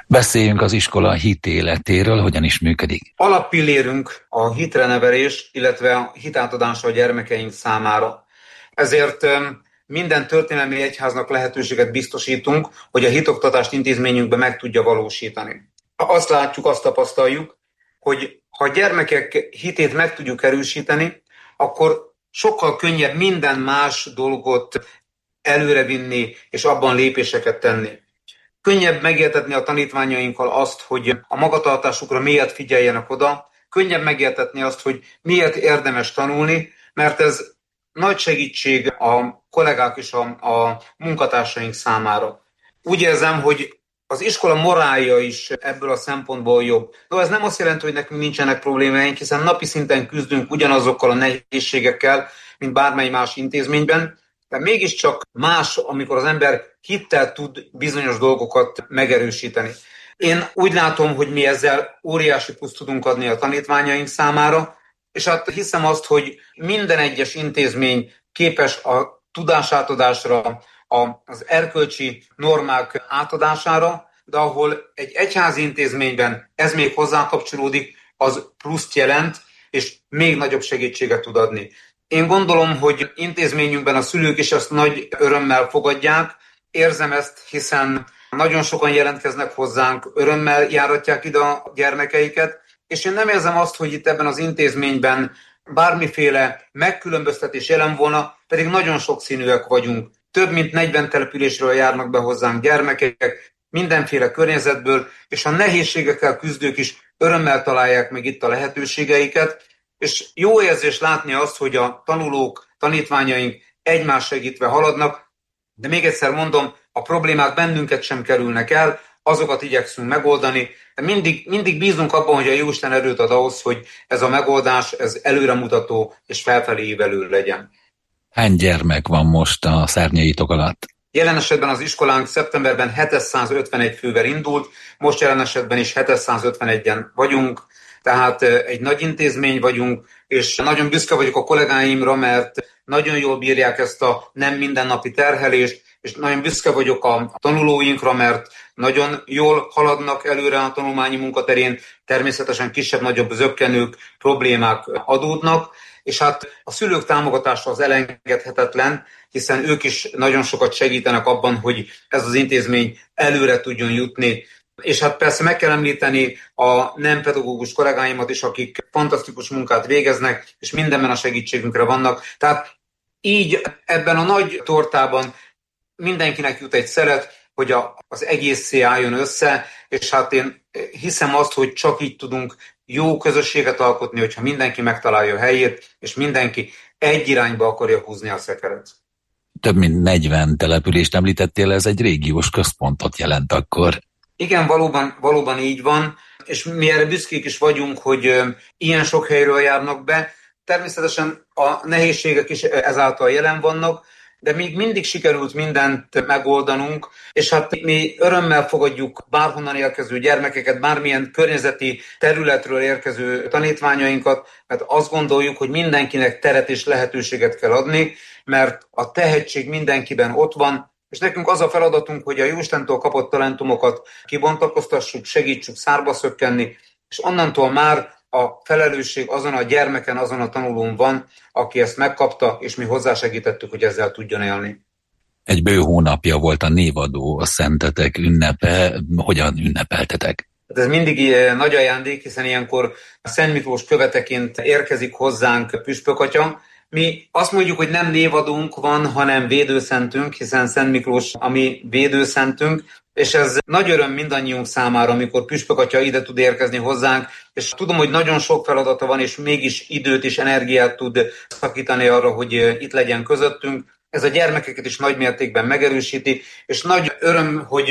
Beszéljünk az iskola hitéletéről, hogyan is működik. Alappillérünk a hitre nevelés, illetve a hitátadása a gyermekeink számára. Ezért minden történelmi egyháznak lehetőséget biztosítunk, hogy a hitoktatást intézményünkben meg tudja valósítani. Azt látjuk, azt tapasztaljuk, hogy ha a gyermekek hitét meg tudjuk erősíteni, akkor sokkal könnyebb minden más dolgot előrevinni és abban lépéseket tenni. Könnyebb megértetni a tanítványainkkal azt, hogy a magatartásukra miért figyeljenek oda, könnyebb megértetni azt, hogy miért érdemes tanulni, mert ez nagy segítség a kollégák és a munkatársaink számára. Úgy érzem, hogy az iskola morálja is ebből a szempontból jobb. De ez nem azt jelenti, hogy nekünk nincsenek problémáink, hiszen napi szinten küzdünk ugyanazokkal a nehézségekkel, mint bármely más intézményben, de mégiscsak más, amikor az ember hittel tud bizonyos dolgokat megerősíteni. Én úgy látom, hogy mi ezzel óriási pluszt tudunk adni a tanítványaink számára, és hát hiszem azt, hogy minden egyes intézmény képes a tudásátadásra, az erkölcsi normák átadására, de ahol egy egyházi intézményben ez még hozzákapcsolódik, az pluszt jelent, és még nagyobb segítséget tud adni. Én gondolom, hogy intézményünkben a szülők is ezt nagy örömmel fogadják. Érzem ezt, hiszen nagyon sokan jelentkeznek hozzánk, örömmel járatják ide a gyermekeiket, és én nem érzem azt, hogy itt ebben az intézményben bármiféle megkülönböztetés jelen volna, pedig nagyon sokszínűek vagyunk. Több mint 40 településről járnak be hozzánk gyermekek, mindenféle környezetből, és a nehézségekkel küzdők is örömmel találják meg itt a lehetőségeiket, és jó érzés látni azt, hogy a tanulók, tanítványaink egymás segítve haladnak, de még egyszer mondom, a problémák bennünket sem kerülnek el, azokat igyekszünk megoldani, de mindig bízunk abban, hogy a Jóisten erőt ad ahhoz, hogy ez a megoldás, ez előremutató és felfelé ívelő legyen. Hány gyermek van most a szárnyaitok alatt? Jelen esetben az iskolánk szeptemberben 751 fővel indult, most jelen esetben is 751-en vagyunk, tehát egy nagy intézmény vagyunk, és nagyon büszke vagyok a kollégáimra, mert nagyon jól bírják ezt a nem mindennapi terhelést, és nagyon büszke vagyok a tanulóinkra, mert nagyon jól haladnak előre a tanulmányi munkaterén, természetesen kisebb-nagyobb zökkenők, problémák adódnak, és hát a szülők támogatása az elengedhetetlen, hiszen ők is nagyon sokat segítenek abban, hogy ez az intézmény előre tudjon jutni. És hát persze meg kell említeni a nem pedagógus kollégáimat is, akik fantasztikus munkát végeznek, és mindenben a segítségünkre vannak. Tehát így ebben a nagy tortában mindenkinek jut egy szelet, hogy az egészé álljon össze, és hát én hiszem azt, hogy csak így tudunk jó közösséget alkotni, hogyha mindenki megtalálja a helyét, és mindenki egy irányba akarja húzni a szekeret. Több mint 40 települést említettél, ez egy régiós központot jelent akkor. Igen, valóban így van, és mi erre büszkék is vagyunk, hogy ilyen sok helyről járnak be. Természetesen a nehézségek is ezáltal jelen vannak, de még mindig sikerült mindent megoldanunk, és hát mi örömmel fogadjuk bárhonnan érkező gyermekeket, bármilyen környezeti területről érkező tanítványainkat, mert azt gondoljuk, hogy mindenkinek teret és lehetőséget kell adni, mert a tehetség mindenkiben ott van, és nekünk az a feladatunk, hogy a Jóistentől kapott talentumokat kibontakoztassuk, segítsük szárba szökkenni, és onnantól már a felelősség azon a gyermeken, azon a tanulón van, aki ezt megkapta, és mi hozzásegítettük, hogy ezzel tudjon élni. Egy bő hónapja volt a névadó, a szentetek ünnepe. Hogyan ünnepeltetek? Ez mindig nagy ajándék, hiszen ilyenkor a Szent Miklós követeként érkezik hozzánk püspökatya. Mi azt mondjuk, hogy nem névadónk van, hanem védőszentünk, hiszen Szent Miklós a mi védőszentünk, és ez nagy öröm mindannyiunk számára, amikor püspökatya ide tud érkezni hozzánk, és tudom, hogy nagyon sok feladata van, és mégis időt és energiát tud szakítani arra, hogy itt legyen közöttünk. Ez a gyermekeket is nagy mértékben megerősíti, és nagy öröm, hogy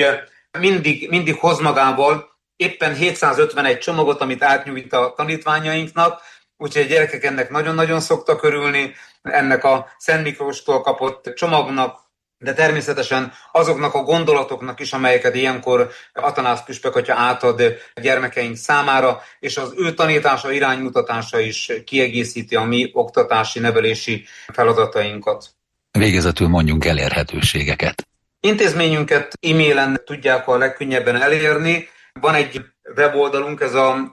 mindig hoz magával éppen 751 csomagot, amit átnyújt a tanítványainknak, úgyhogy a gyerekek ennek nagyon-nagyon szoktak örülni, ennek a Szent Miklóstól kapott csomagnak, de természetesen azoknak a gondolatoknak is, amelyeket ilyenkor Atanász püspökatya átad a gyermekeink számára, és az ő tanítása, iránymutatása is kiegészíti a mi oktatási, nevelési feladatainkat. Végezetül mondjunk elérhetőségeket. Intézményünket e-mailen tudják a legkönnyebben elérni, Van egy weboldalunk, ez a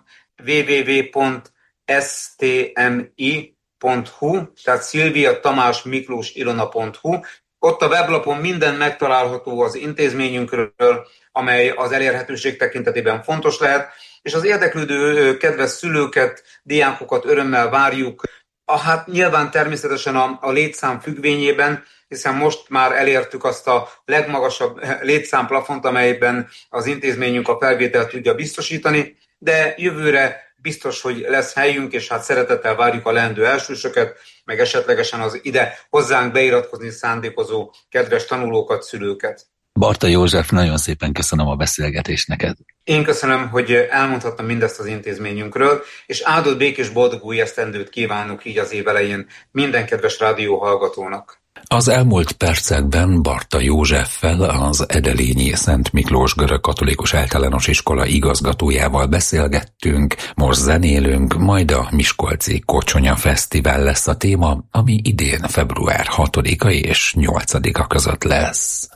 www.stmi.hu, tehát Szilvia Tamás Miklós Ilona.hu. Ott a weblapon minden megtalálható az intézményünkről, amely az elérhetőség tekintetében fontos lehet, és az érdeklődő kedves szülőket, diákokat örömmel várjuk. Hát nyilván természetesen a létszám függvényében, hiszen most már elértük azt a legmagasabb létszámplafont, amelyben az intézményünk a felvételt tudja biztosítani, de jövőre biztos, hogy lesz helyünk, és hát szeretettel várjuk a leendő elsősöket, meg esetlegesen az ide hozzánk beiratkozni szándékozó kedves tanulókat, szülőket. Barta József, nagyon szépen köszönöm a beszélgetést neked. Én köszönöm, hogy elmondhattam mindezt az intézményünkről, és áldott, békés, boldog új esztendőt kívánok így az év elején minden kedves rádióhallgatónak. Az elmúlt percekben Barta Józseffel, az Edelényi Szent Miklós Görögkatolikus Általános Iskola igazgatójával beszélgettünk, most zenélünk, majd a Miskolci Kocsonya Fesztivál lesz a téma, ami idén február 6-a és 8-a között lesz.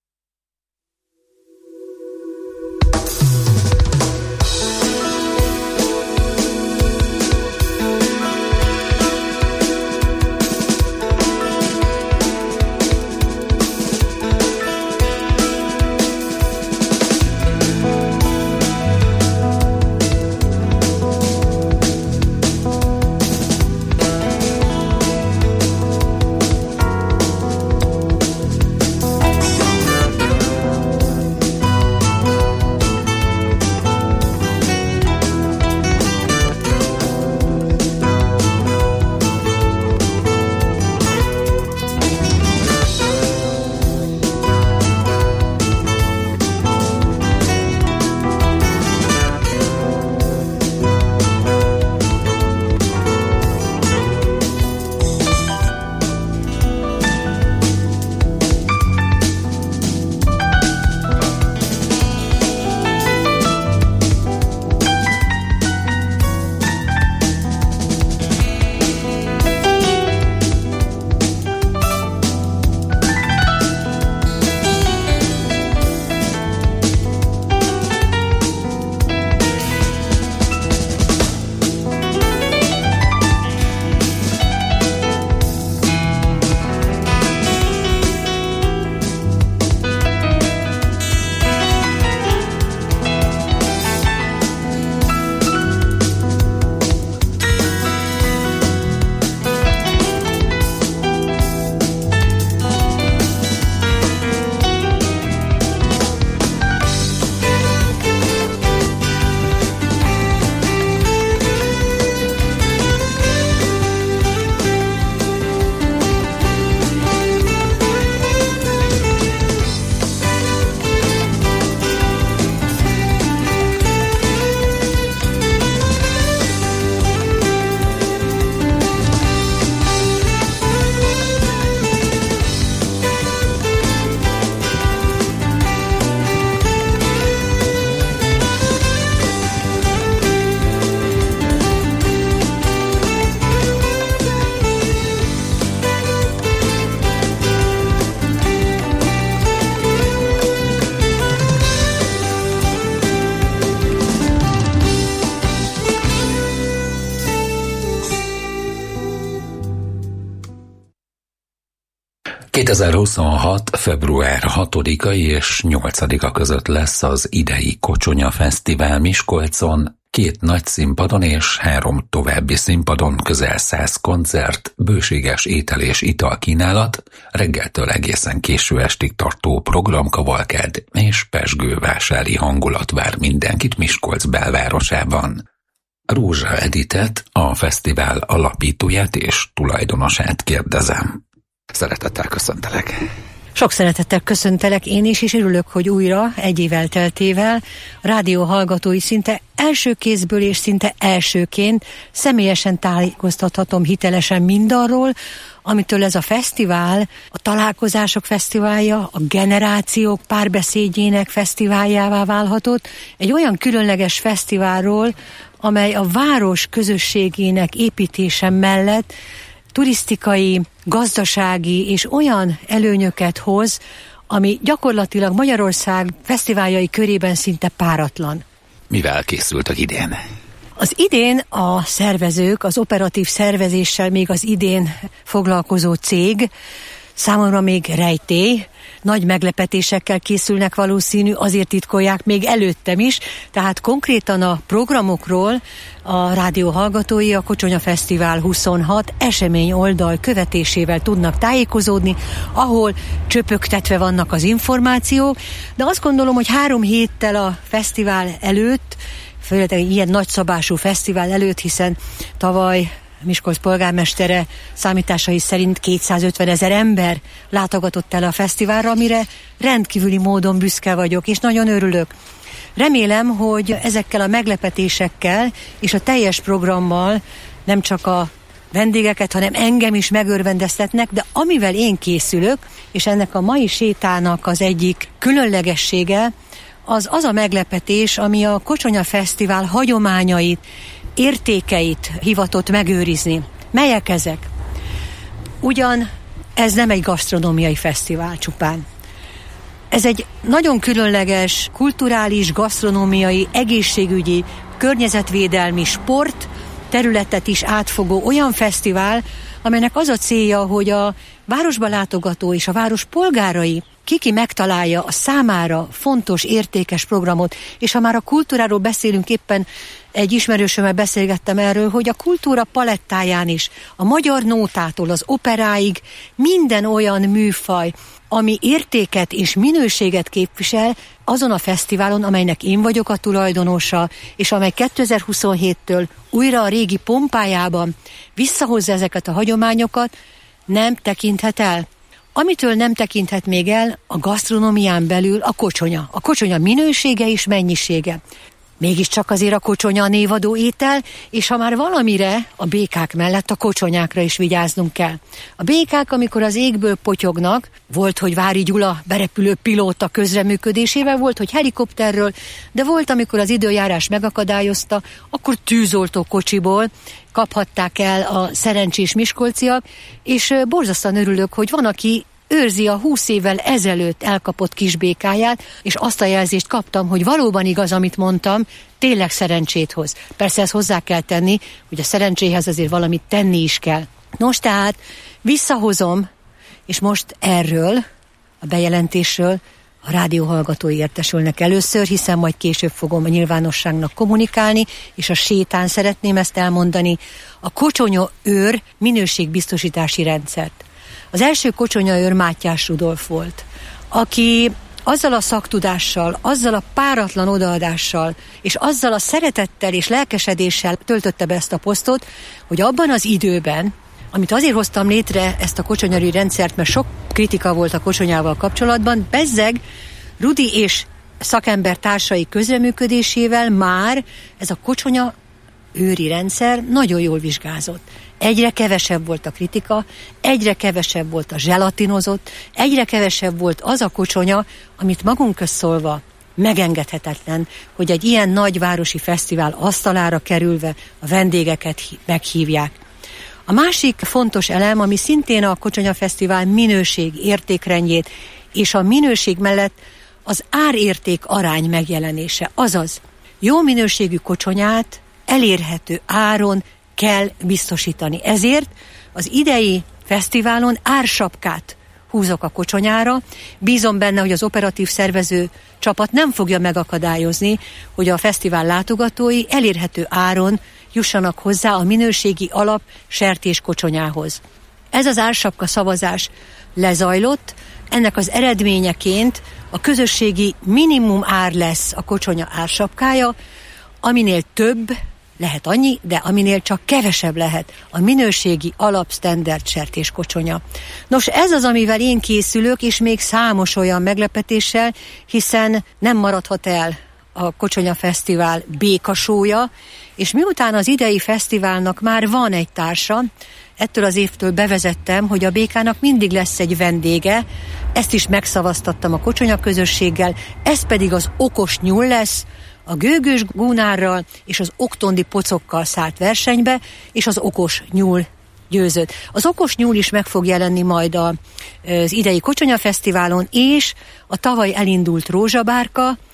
...2026. február 6-a és 8-a között lesz az idei Kocsonya Fesztivál Miskolcon, 2 nagy színpadon és 3 további színpadon közel 100 koncert, bőséges étel és italkínálat, reggeltől egészen késő estig tartó programkavalkád és pezsgővásári hangulat vár mindenkit Miskolc belvárosában. Rózsa Editet, a fesztivál alapítóját és tulajdonosát kérdezem. Szeretettel köszöntelek. Sok szeretettel köszöntelek én is, és örülök, hogy újra, egy év elteltével a rádió hallgatói szinte első kézből és szinte elsőként személyesen tájékoztathatom hitelesen mindarról, amitől ez a fesztivál, a találkozások fesztiválja, a generációk párbeszédjének fesztiváljává válhatott, egy olyan különleges fesztiválról, amely a város közösségének építése mellett turisztikai, gazdasági és olyan előnyöket hoz, ami gyakorlatilag Magyarország fesztiváljai körében szinte páratlan. mivel készültek idén? Az idén a szervezők, az operatív szervezéssel még az idén foglalkozó cég, számomra még rejtély, nagy meglepetésekkel készülnek valószínű, azért titkolják még előttem is, tehát konkrétan a programokról a rádió hallgatói a Kocsonya Fesztivál 26 esemény oldal követésével tudnak tájékozódni, ahol csöpögtetve vannak az információk, de azt gondolom, hogy 3 héttel a fesztivál előtt, főleg ilyen nagyszabású fesztivál előtt, hiszen tavaly Miskolc polgármestere számításai szerint 250 000 ember látogatott el a fesztiválra, amire rendkívüli módon büszke vagyok, és nagyon örülök. Remélem, hogy ezekkel a meglepetésekkel és a teljes programmal nem csak a vendégeket, hanem engem is megörvendeztetnek, de amivel én készülök, és ennek a mai sétának az egyik különlegessége, az a meglepetés, ami a Kocsonya Fesztivál hagyományait, értékeit hivatott megőrizni. Melyek ezek? Ugyan ez nem egy gasztronómiai fesztivál csupán. Ez egy nagyon különleges, kulturális, gasztronómiai, egészségügyi, környezetvédelmi, sport területet is átfogó olyan fesztivál, amelynek az a célja, hogy a városba látogató és a város polgárai ki megtalálja a számára fontos, értékes programot, és ha már a kultúráról beszélünk, éppen egy ismerősömmel beszélgettem erről, hogy a kultúra palettáján is, a magyar nótától az operáig minden olyan műfaj, ami értéket és minőséget képvisel azon a fesztiválon, amelynek én vagyok a tulajdonosa, és amely 2027-től újra a régi pompájában visszahozza ezeket a hagyományokat, nem tekinthet el. Amitől nem tekinthet még el a gasztronómián belül a kocsonya. A kocsonya minősége és mennyisége. Mégiscsak azért a kocsonya a névadó étel, és ha már valamire a békák mellett a kocsonyákra is vigyáznunk kell. A békák, amikor az égből potyognak, volt, hogy Vári Gyula berepülő pilóta közreműködésével, volt, hogy helikopterről, de volt, amikor az időjárás megakadályozta, akkor tűzoltó kocsiból kaphatták el a szerencsés miskolciak, és borzasztóan örülök, hogy van, aki őrzi a 20 évvel ezelőtt elkapott kisbékáját, és azt a jelzést kaptam, hogy valóban igaz, amit mondtam, tényleg szerencsét hoz. Persze ezt hozzá kell tenni, hogy a szerencséhez azért valamit tenni is kell. Nos, tehát visszahozom, és most erről, a bejelentésről a rádióhallgatói értesülnek először, hiszen majd később fogom a nyilvánosságnak kommunikálni, és a sétán szeretném ezt elmondani, a kocsonyaőr minőségbiztosítási rendszert. Az első kocsonyaőr Mátyás Rudolf volt, aki azzal a szaktudással, azzal a páratlan odaadással, és azzal a szeretettel és lelkesedéssel töltötte be ezt a posztot, hogy abban az időben, amit azért hoztam létre ezt a kocsonyaőri rendszert, mert sok kritika volt a kocsonyával kapcsolatban, bezzeg Rudi és szakember társai közreműködésével már ez a kocsonya-őri rendszer nagyon jól vizsgázott. Egyre kevesebb volt a kritika, egyre kevesebb volt a zselatinozott, egyre kevesebb volt az a kocsonya, amit magunk közt szólva megengedhetetlen, hogy egy ilyen nagyvárosi fesztivál asztalára kerülve a vendégeket meghívják. A másik fontos elem, ami szintén a Kocsonya Fesztivál minőség értékrendjét és a minőség mellett az árérték arány megjelenése. Azaz, jó minőségű kocsonyát elérhető áron kell biztosítani. Ezért az idei fesztiválon ársapkát húzok a kocsonyára. Bízom benne, hogy az operatív szervező csapat nem fogja megakadályozni, hogy a fesztivál látogatói elérhető áron jussanak hozzá a minőségi alap sertéskocsonyához. Ez az ársapka szavazás lezajlott, ennek az eredményeként a közösségi minimum ár lesz a kocsonya ársapkája, aminél több lehet annyi, de aminél csak kevesebb lehet a minőségi alapstandard sertéskocsonya. Nos, ez az, amivel én készülök, és még számos olyan meglepetéssel, hiszen nem maradhat el a Kocsonya Fesztivál békasója, és miután az idei fesztiválnak már van egy társa, ettől az évtől bevezettem, hogy a békának mindig lesz egy vendége, ezt is megszavaztattam a Kocsonya közösséggel, ez pedig az okos nyúl lesz, a gőgös gúnárral és az oktondi pocokkal szállt versenybe, és az okos nyúl győzött. Az okos nyúl is meg fog jelenni majd az idei Kocsonya Fesztiválon, és a tavaly elindult rózsabárka,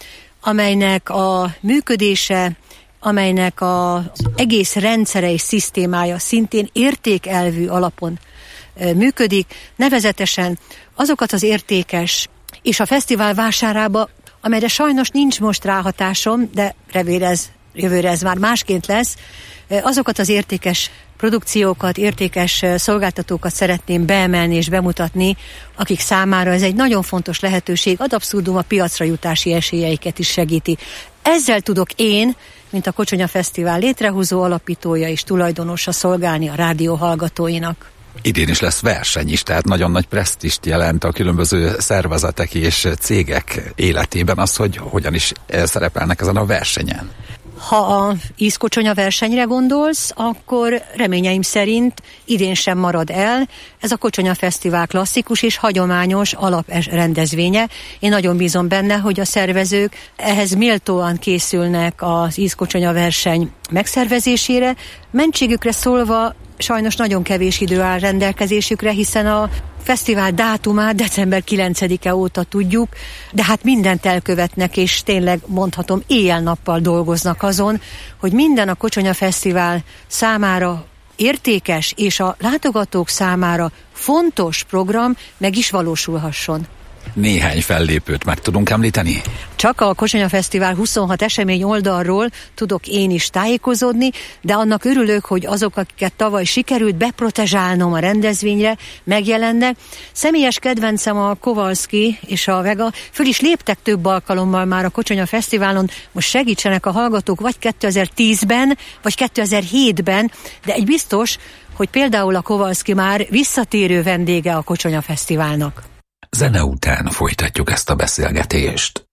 amelynek a működése, amelynek az egész rendszere és szisztémája szintén értékelvű alapon működik, nevezetesen azokat az értékes, és a fesztivál vásárába, amelyre sajnos nincs most ráhatásom, de jövőre ez már másként lesz, azokat az értékes produkciókat, értékes szolgáltatókat szeretném beemelni és bemutatni, akik számára ez egy nagyon fontos lehetőség, ad abszurdum a piacra jutási esélyeiket is segíti. Ezzel tudok én, mint a Kocsonya Fesztivál létrehozó, alapítója és tulajdonosa szolgálni a rádió hallgatóinak. Idén is lesz verseny is, tehát nagyon nagy presztízst jelent a különböző szervezetek és cégek életében az, hogy hogyan is szerepelnek ezen a versenyen. Ha a ízkocsonya versenyre gondolsz, akkor reményeim szerint idén sem marad el. Ez a Kocsonya Fesztivál klasszikus és hagyományos alaprendezvénye. Én nagyon bízom benne, hogy a szervezők ehhez méltóan készülnek az ízkocsonya verseny megszervezésére. Mentségükre szólva sajnos nagyon kevés idő áll rendelkezésükre, hiszen a fesztivál dátumát december 9-e óta tudjuk, de hát mindent elkövetnek, és tényleg mondhatom, éjjel-nappal dolgoznak azon, hogy minden a Kocsonya Fesztivál számára értékes, és a látogatók számára fontos program meg is valósulhasson. Néhány fellépőt meg tudunk említeni? Csak a Kocsonya Fesztivál 26 esemény oldalról tudok én is tájékozódni, de annak örülök, hogy azok, akiket tavaly sikerült beprotezsálnom a rendezvényre, megjelennek. Személyes kedvencem a Kowalski és a Vega, föl is léptek több alkalommal már a Kocsonya Fesztiválon, most segítsenek a hallgatók vagy 2010-ben, vagy 2007-ben, de egy biztos, hogy például a Kowalski már visszatérő vendége a Kocsonya Fesztiválnak. Zene után folytatjuk ezt a beszélgetést.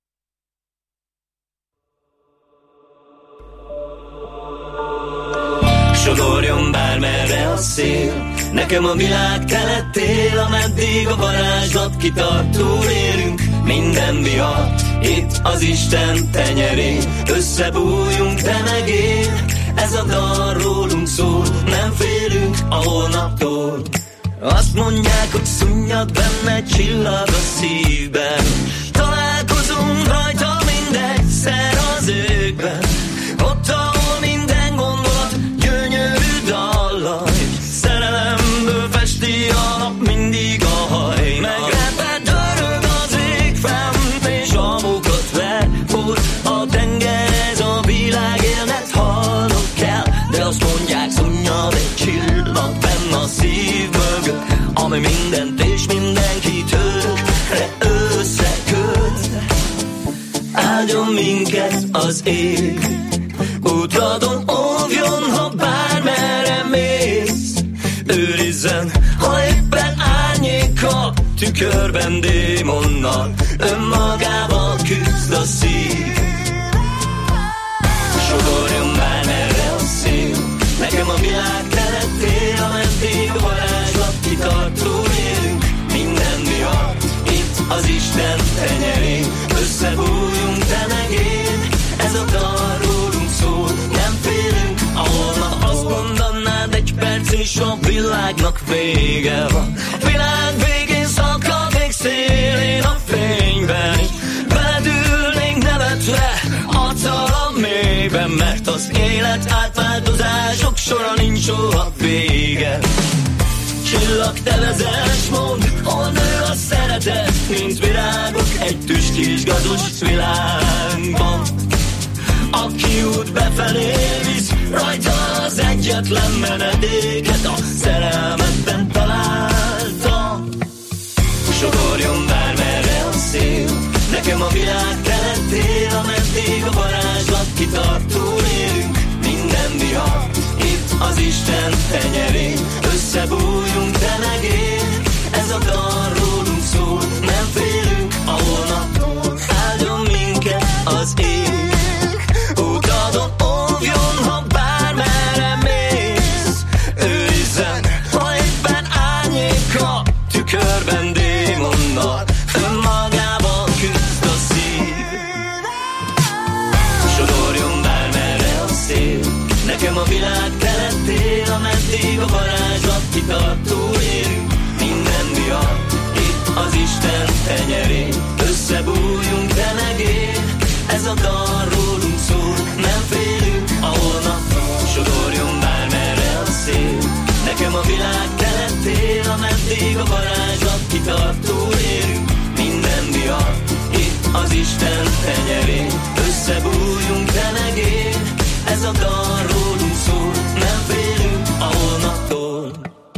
Sodorjon bármerre a szél, nekem a világ te lettél, ameddig a varázslat kitart, túlélünk minden vihart. Itt az Isten tenyerén, összebújjunk te meg én, ez a dal rólunk szól, nem félünk a holnaptól. Azt mondják, hogy szunnyad benne, csillag a szívben, találkozunk rajta mindegszer az őkben, ott, ahol minden gondolat gyönyörű dallal, szerelemből festi a nap mindig a haj. Megreped örög az ég fent, és amokat lefúr a tenger, ez a világ élnet hallok kell, de azt mondják, szunnyad egy csillag benne a szív mögött, ami mindent és mindenkit örökre összeköt. Áldjon minket az ég, útadon óvjon, ha bármerre mész, őrizzen, ha éppen árnyék a tükörben démonnal, önmagával küzd a szív. Sodorjon bármerre a szél, nekem a világ te lettél, ameddig a varázslat kitart, túlélünk minden vihart. Itt az Isten tenyerén, összebújjunk te meg én, ez a dal rólunk szól, nem félünk a holnap. Azt mondanád egy perc és a világnak vége van, a világ végén szakadék szélén a fényben, beledülnénk nevetve arccal a mélyben, mert az élet átváltozások sora nincs soha vége. Csillag te vezess, mondd, hol nő a szeretet, mint virágok egy tüskés gazos világban. Aki út befelé visz, rajta az egyetlen menedéket a szerelmetben találtam. Sodorjon bármerre a szél, nekem a világ te lettél, ameddig a varázslat kitart, túlélünk minden vihart. Itt az Isten tenyerén, összebújjunk te meg én, ez a dal rólunk szól, nem félünk a holnaptól. Áldjon minket az ég, útadon óvjon, ha bármerre mész, őrizzen, ha éppen árnyék a tükörben démonnal, önmagával küzd a szív. Sodorjon bármerre a szél, nekem a világ te lettél, ameddig a varázslat kitart, túlélünk minden vihart. Itt az Isten tenyerén, összebújjunk te meg én, ez a dal rólunk szól. Nem félünk a holnaptól, sodorjon bármerre a szél. Nekem a világ keletén, ameddig a varázslat kitartó érünk. Minden miatt itt az Isten tenyerén, összebújjunk remegén, ez a dal rólunk szól. Nem félünk a holnaptól.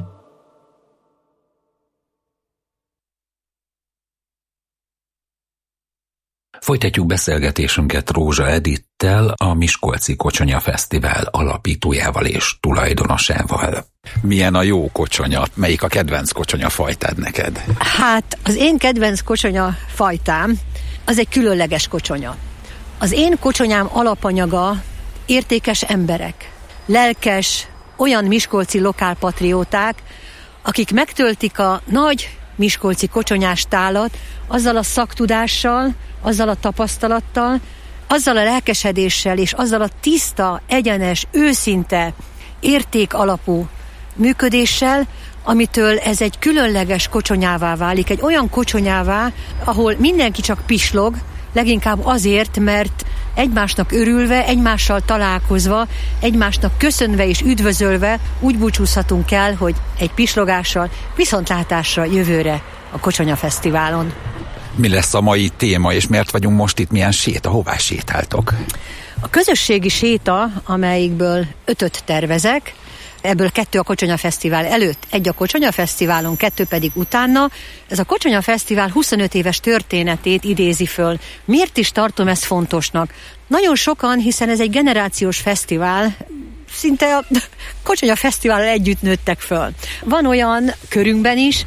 Folytatjuk beszélgetésünket Rózsa Edittel, a Miskolci Kocsonya Fesztivál alapítójával és tulajdonosával. Milyen a jó kocsonya? Melyik a kedvenc kocsonya fajtád neked? Hát az én kedvenc kocsonya fajtám az egy különleges kocsonya. Az én kocsonyám alapanyaga értékes emberek, lelkes, olyan miskolci lokálpatrióták, akik megtöltik a nagy miskolci kocsonyás tálat azzal a szaktudással, azzal a tapasztalattal, azzal a lelkesedéssel és azzal a tiszta, egyenes, őszinte, értékalapú működéssel, amitől ez egy különleges kocsonyává válik, egy olyan kocsonyává, ahol mindenki csak pislog, leginkább azért, mert egymásnak örülve, egymással találkozva, egymásnak köszönve és üdvözölve úgy búcsúzhatunk el, hogy egy pislogással, viszontlátásra jövőre a Kocsonya Fesztiválon. Mi lesz a mai téma, és miért vagyunk most itt, milyen séta, hová sétáltok? A közösségi séta, amelyikből 5-öt tervezek, ebből 2 a Kocsonya Fesztivál előtt, 1 a Kocsonya Fesztiválon, 2 pedig utána. Ez a Kocsonya Fesztivál 25 éves történetét idézi föl. Miért is tartom ezt fontosnak? Nagyon sokan, hiszen ez egy generációs fesztivál, szinte a Kocsonya Fesztivállal együtt nőttek föl. Van olyan körünkben is,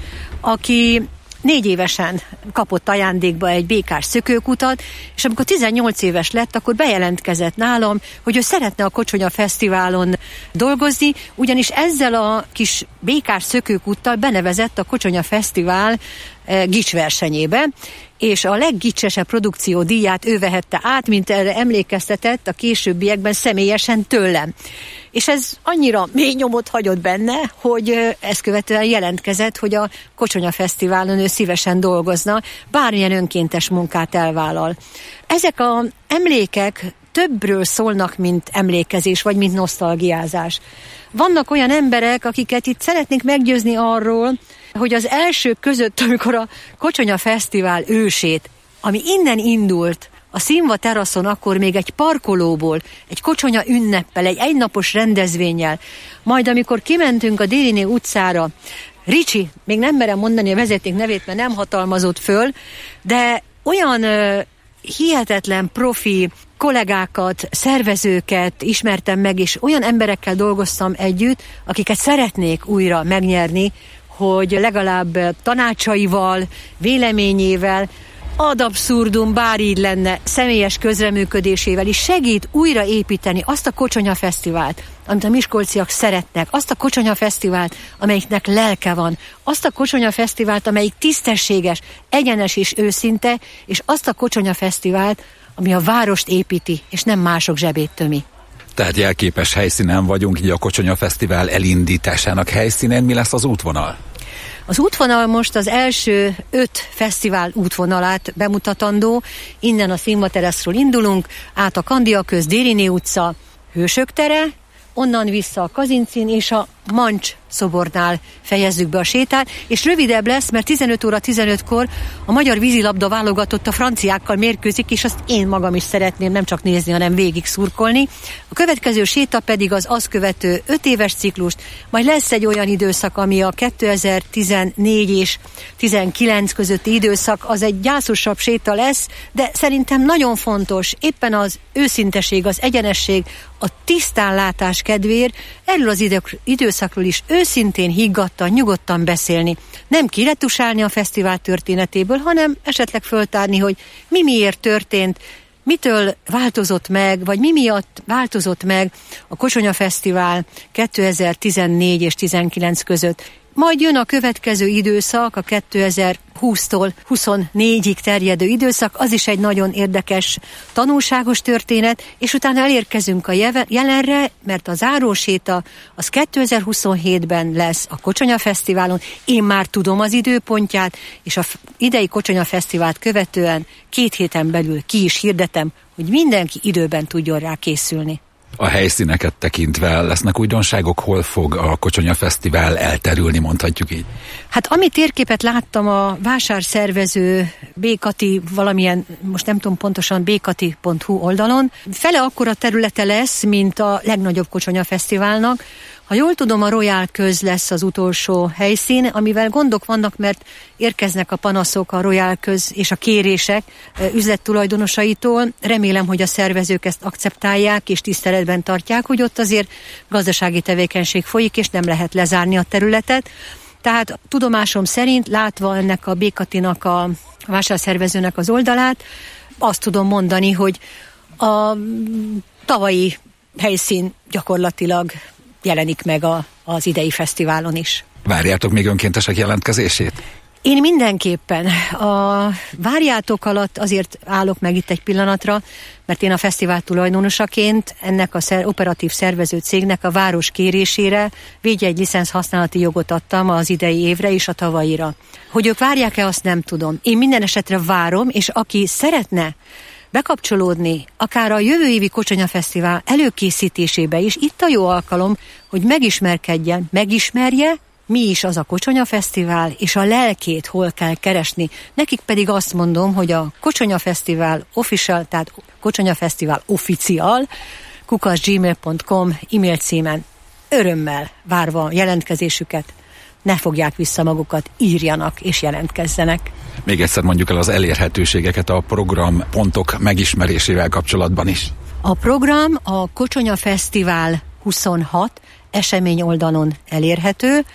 aki 4 évesen kapott ajándékba egy békás szökőkutat, és amikor 18 éves lett, akkor bejelentkezett nálam, hogy ő szeretne a Kocsonya Fesztiválon dolgozni, ugyanis ezzel a kis békás szökőkuttal benevezett a Kocsonya Fesztivál gicsversenyébe, és a leggicsesebb produkció díját ő vehette át, mint erre emlékeztetett a későbbiekben személyesen tőlem. És ez annyira mély nyomot hagyott benne, hogy ezt követően jelentkezett, hogy a Kocsonya Fesztiválon ő szívesen dolgozna, bármilyen önkéntes munkát elvállal. Ezek az emlékek többről szólnak, mint emlékezés, vagy mint nosztalgiázás. Vannak olyan emberek, akiket itt szeretnék meggyőzni arról, hogy az elsők között, amikor a Kocsonya Fesztivál ősét, ami innen indult, a Színva teraszon akkor még egy parkolóból, egy kocsonya ünneppel, egy egynapos rendezvénnyel, majd amikor kimentünk a Dériné utcára, Ricsi, még nem merem mondani a vezeték nevét, mert nem hatalmazott föl, de olyan hihetetlen profi kollégákat, szervezőket ismertem meg, és olyan emberekkel dolgoztam együtt, akiket szeretnék újra megnyerni, hogy legalább tanácsaival, véleményével, ad abszurdum, bár így lenne, személyes közreműködésével is segít újraépíteni azt a Kocsonya Fesztivált, amit a miskolciak szeretnek, azt a Kocsonya Fesztivált, amelyiknek lelke van, azt a Kocsonya Fesztivált, amelyik tisztességes, egyenes és őszinte, és azt a Kocsonya Fesztivált, ami a várost építi, és nem mások zsebét tömi. Tehát jelképes helyszínen vagyunk, így a Kocsonya Fesztivál elindításának helyszínen. Mi lesz az útvonal? Az útvonal most az első 5 fesztivál útvonalát bemutatandó. Innen a Színva teraszról indulunk, át a Kandia köz, Dériné utca, Hősök tere, onnan vissza a Kazincin és a Mancs szobornál fejezzük be a sétát, és rövidebb lesz, mert 15 óra 15-kor a magyar vízilabda válogatott a franciákkal mérkőzik, és azt én magam is szeretném nem csak nézni, hanem végig szurkolni. A következő séta pedig az azt követő 5 éves ciklust, majd lesz egy olyan időszak, ami a 2014 és 19 közötti időszak, az egy gyászosabb séta lesz, de szerintem nagyon fontos éppen az őszinteség, az egyenesség, a tisztánlátás kedvéért erről az időszakról is őszintén, higgadtan, nyugodtan beszélni. Nem kiretusálni a fesztivál történetéből, hanem esetleg föltárni, hogy mi miért történt, mitől változott meg, vagy mi miatt változott meg a Kocsonya Fesztivál 2014 és 19 között. Majd jön a következő időszak, a 2020-tól 24-ig terjedő időszak, az is egy nagyon érdekes, tanulságos történet, és utána elérkezünk a jelenre, mert a záróséta az 2027-ben lesz a Kocsonya Fesztiválon. Én már tudom az időpontját, és a idei Kocsonya Fesztivált követően 2 héten belül ki is hirdetem, hogy mindenki időben tudjon rá készülni. A helyszíneket tekintve lesznek újdonságok, hol fog a Kocsonya Fesztivál elterülni, mondhatjuk így? Hát ami térképet láttam a vásárszervező Békati valamilyen, most nem tudom pontosan, békati.hu oldalon, fele akkora területe lesz, mint a legnagyobb Kocsonya Fesztiválnak. Ha jól tudom, a Royal Köz lesz az utolsó helyszín, amivel gondok vannak, mert érkeznek a panaszok a Royal Köz és a kérések üzlettulajdonosaitól. Remélem, hogy a szervezők ezt akceptálják és tiszteletben tartják, hogy ott azért gazdasági tevékenység folyik, és nem lehet lezárni a területet. Tehát tudomásom szerint, látva ennek a Békatinak, a vásárszervezőnek az oldalát, azt tudom mondani, hogy a tavalyi helyszín gyakorlatilag jelenik meg az idei fesztiválon is. Várjátok még önkéntesek jelentkezését? Én mindenképpen. A várjátok alatt azért állok meg itt egy pillanatra, mert én a fesztivál tulajdonosaként ennek a operatív szervező cégnek a város kérésére védjegy licensz használati jogot adtam az idei évre és a tavalyira. Hogy ők várják-e, azt nem tudom. Én minden esetre várom, és aki szeretne bekapcsolódni, akár a jövő évi Kocsonya Fesztivál előkészítésébe is, itt a jó alkalom, hogy megismerkedjen, megismerje, mi is az a Kocsonya Fesztivál, és a lelkét hol kell keresni. Nekik pedig azt mondom, hogy a Kocsonya Fesztivál official, tehát Kocsonya Fesztivál official, @gmail.com e-mail címen örömmel várva jelentkezésüket, ne fogják vissza magukat, írjanak és jelentkezzenek. Még egyszer mondjuk el az elérhetőségeket a programpontok megismerésével kapcsolatban is. A program a Kocsonya Fesztivál 26 esemény oldalon elérhető.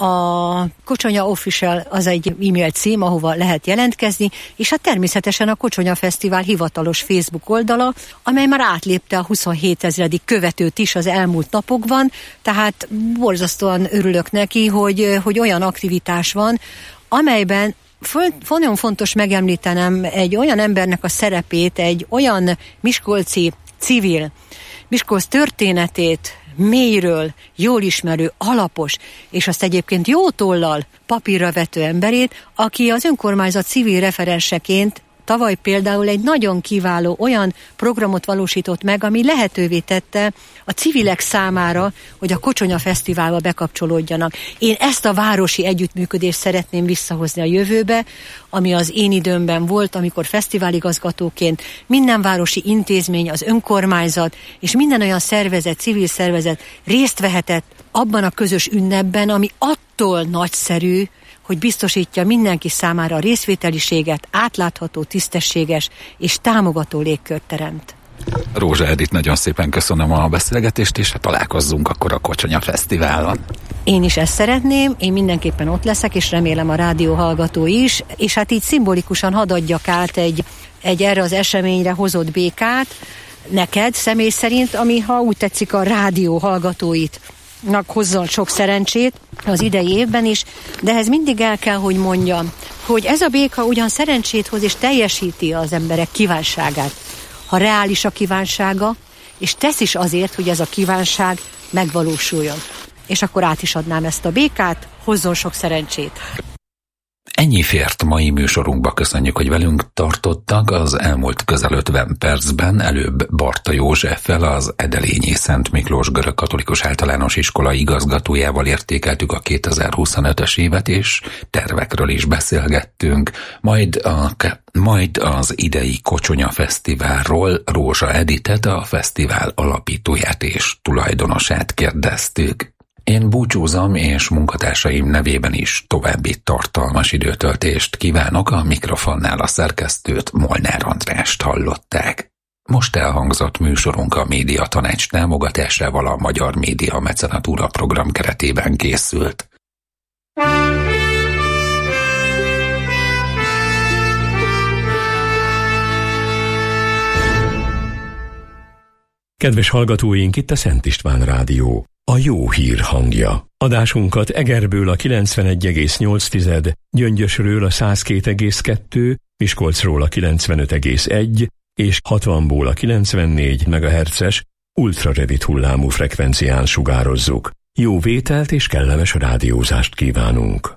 A Kocsonya Official az egy e-mail cím, ahova lehet jelentkezni, és hát természetesen a Kocsonya Fesztivál hivatalos Facebook oldala, amely már átlépte a 27 000. követőt is az elmúlt napokban, tehát borzasztóan örülök neki, hogy olyan aktivitás van, amelyben nagyon fontos megemlítenem egy olyan embernek a szerepét, egy olyan miskolci civil, Miskolc történetét mélyről, jól ismerő, alapos, és azt egyébként jó tollal papírra vető emberét, aki az önkormányzat civil referenseként tavaly például egy nagyon kiváló olyan programot valósított meg, ami lehetővé tette a civilek számára, hogy a Kocsonya Fesztiválba bekapcsolódjanak. Én ezt a városi együttműködést szeretném visszahozni a jövőbe, ami az én időmben volt, amikor fesztiváligazgatóként minden városi intézmény, az önkormányzat és minden olyan szervezet, civil szervezet részt vehetett abban a közös ünnepben, ami attól nagyszerű, hogy biztosítja mindenki számára a részvételiséget, átlátható, tisztességes és támogató légkört teremt. Rózsa Edit, nagyon szépen köszönöm a beszélgetést, és találkozzunk akkor a Kocsonya Fesztiválon. Én is ezt szeretném, én mindenképpen ott leszek, és remélem a rádió hallgató is, és hát így szimbolikusan hadd adjak át egy erre az eseményre hozott békát neked személy szerint, ami, ha úgy tetszik, a rádió hallgatóit hozzon sok szerencsét az idei évben is, de ehhez mindig el kell, hogy mondjam, hogy ez a béka ugyan szerencsét hoz és teljesíti az emberek kívánságát, ha reális a kívánsága, és tesz is azért, hogy ez a kívánság megvalósuljon. És akkor át is adnám ezt a békát, hozzon sok szerencsét. Ennyi fért mai műsorunkba, köszönjük, hogy velünk tartottak. Az elmúlt közel 50 percben előbb Barta Józseffel, az Edelényi Szent Miklós Görögkatolikus Általános Iskola igazgatójával értékeltük a 2025-ös évet, és tervekről is beszélgettünk. Majd az idei Kocsonya Fesztiválról Rózsa Editet, a fesztivál alapítóját és tulajdonosát kérdeztük. Én búcsúzom, és munkatársaim nevében is további tartalmas időtöltést kívánok. A mikrofonnál a szerkesztőt, Molnár Andrást hallották. Most elhangzott műsorunk a Média Tanács támogatásával a Magyar Média Mecenatúra program keretében készült. Kedves hallgatóink, itt a Szent István Rádió. a jó hír hangja. Adásunkat Egerből a 91,8, Gyöngyösről a 102,2, Miskolcról a 95,1 és 60-ból a 94 MHz-es ultrarövid hullámú frekvencián sugározzuk. Jó vételt és kellemes rádiózást kívánunk!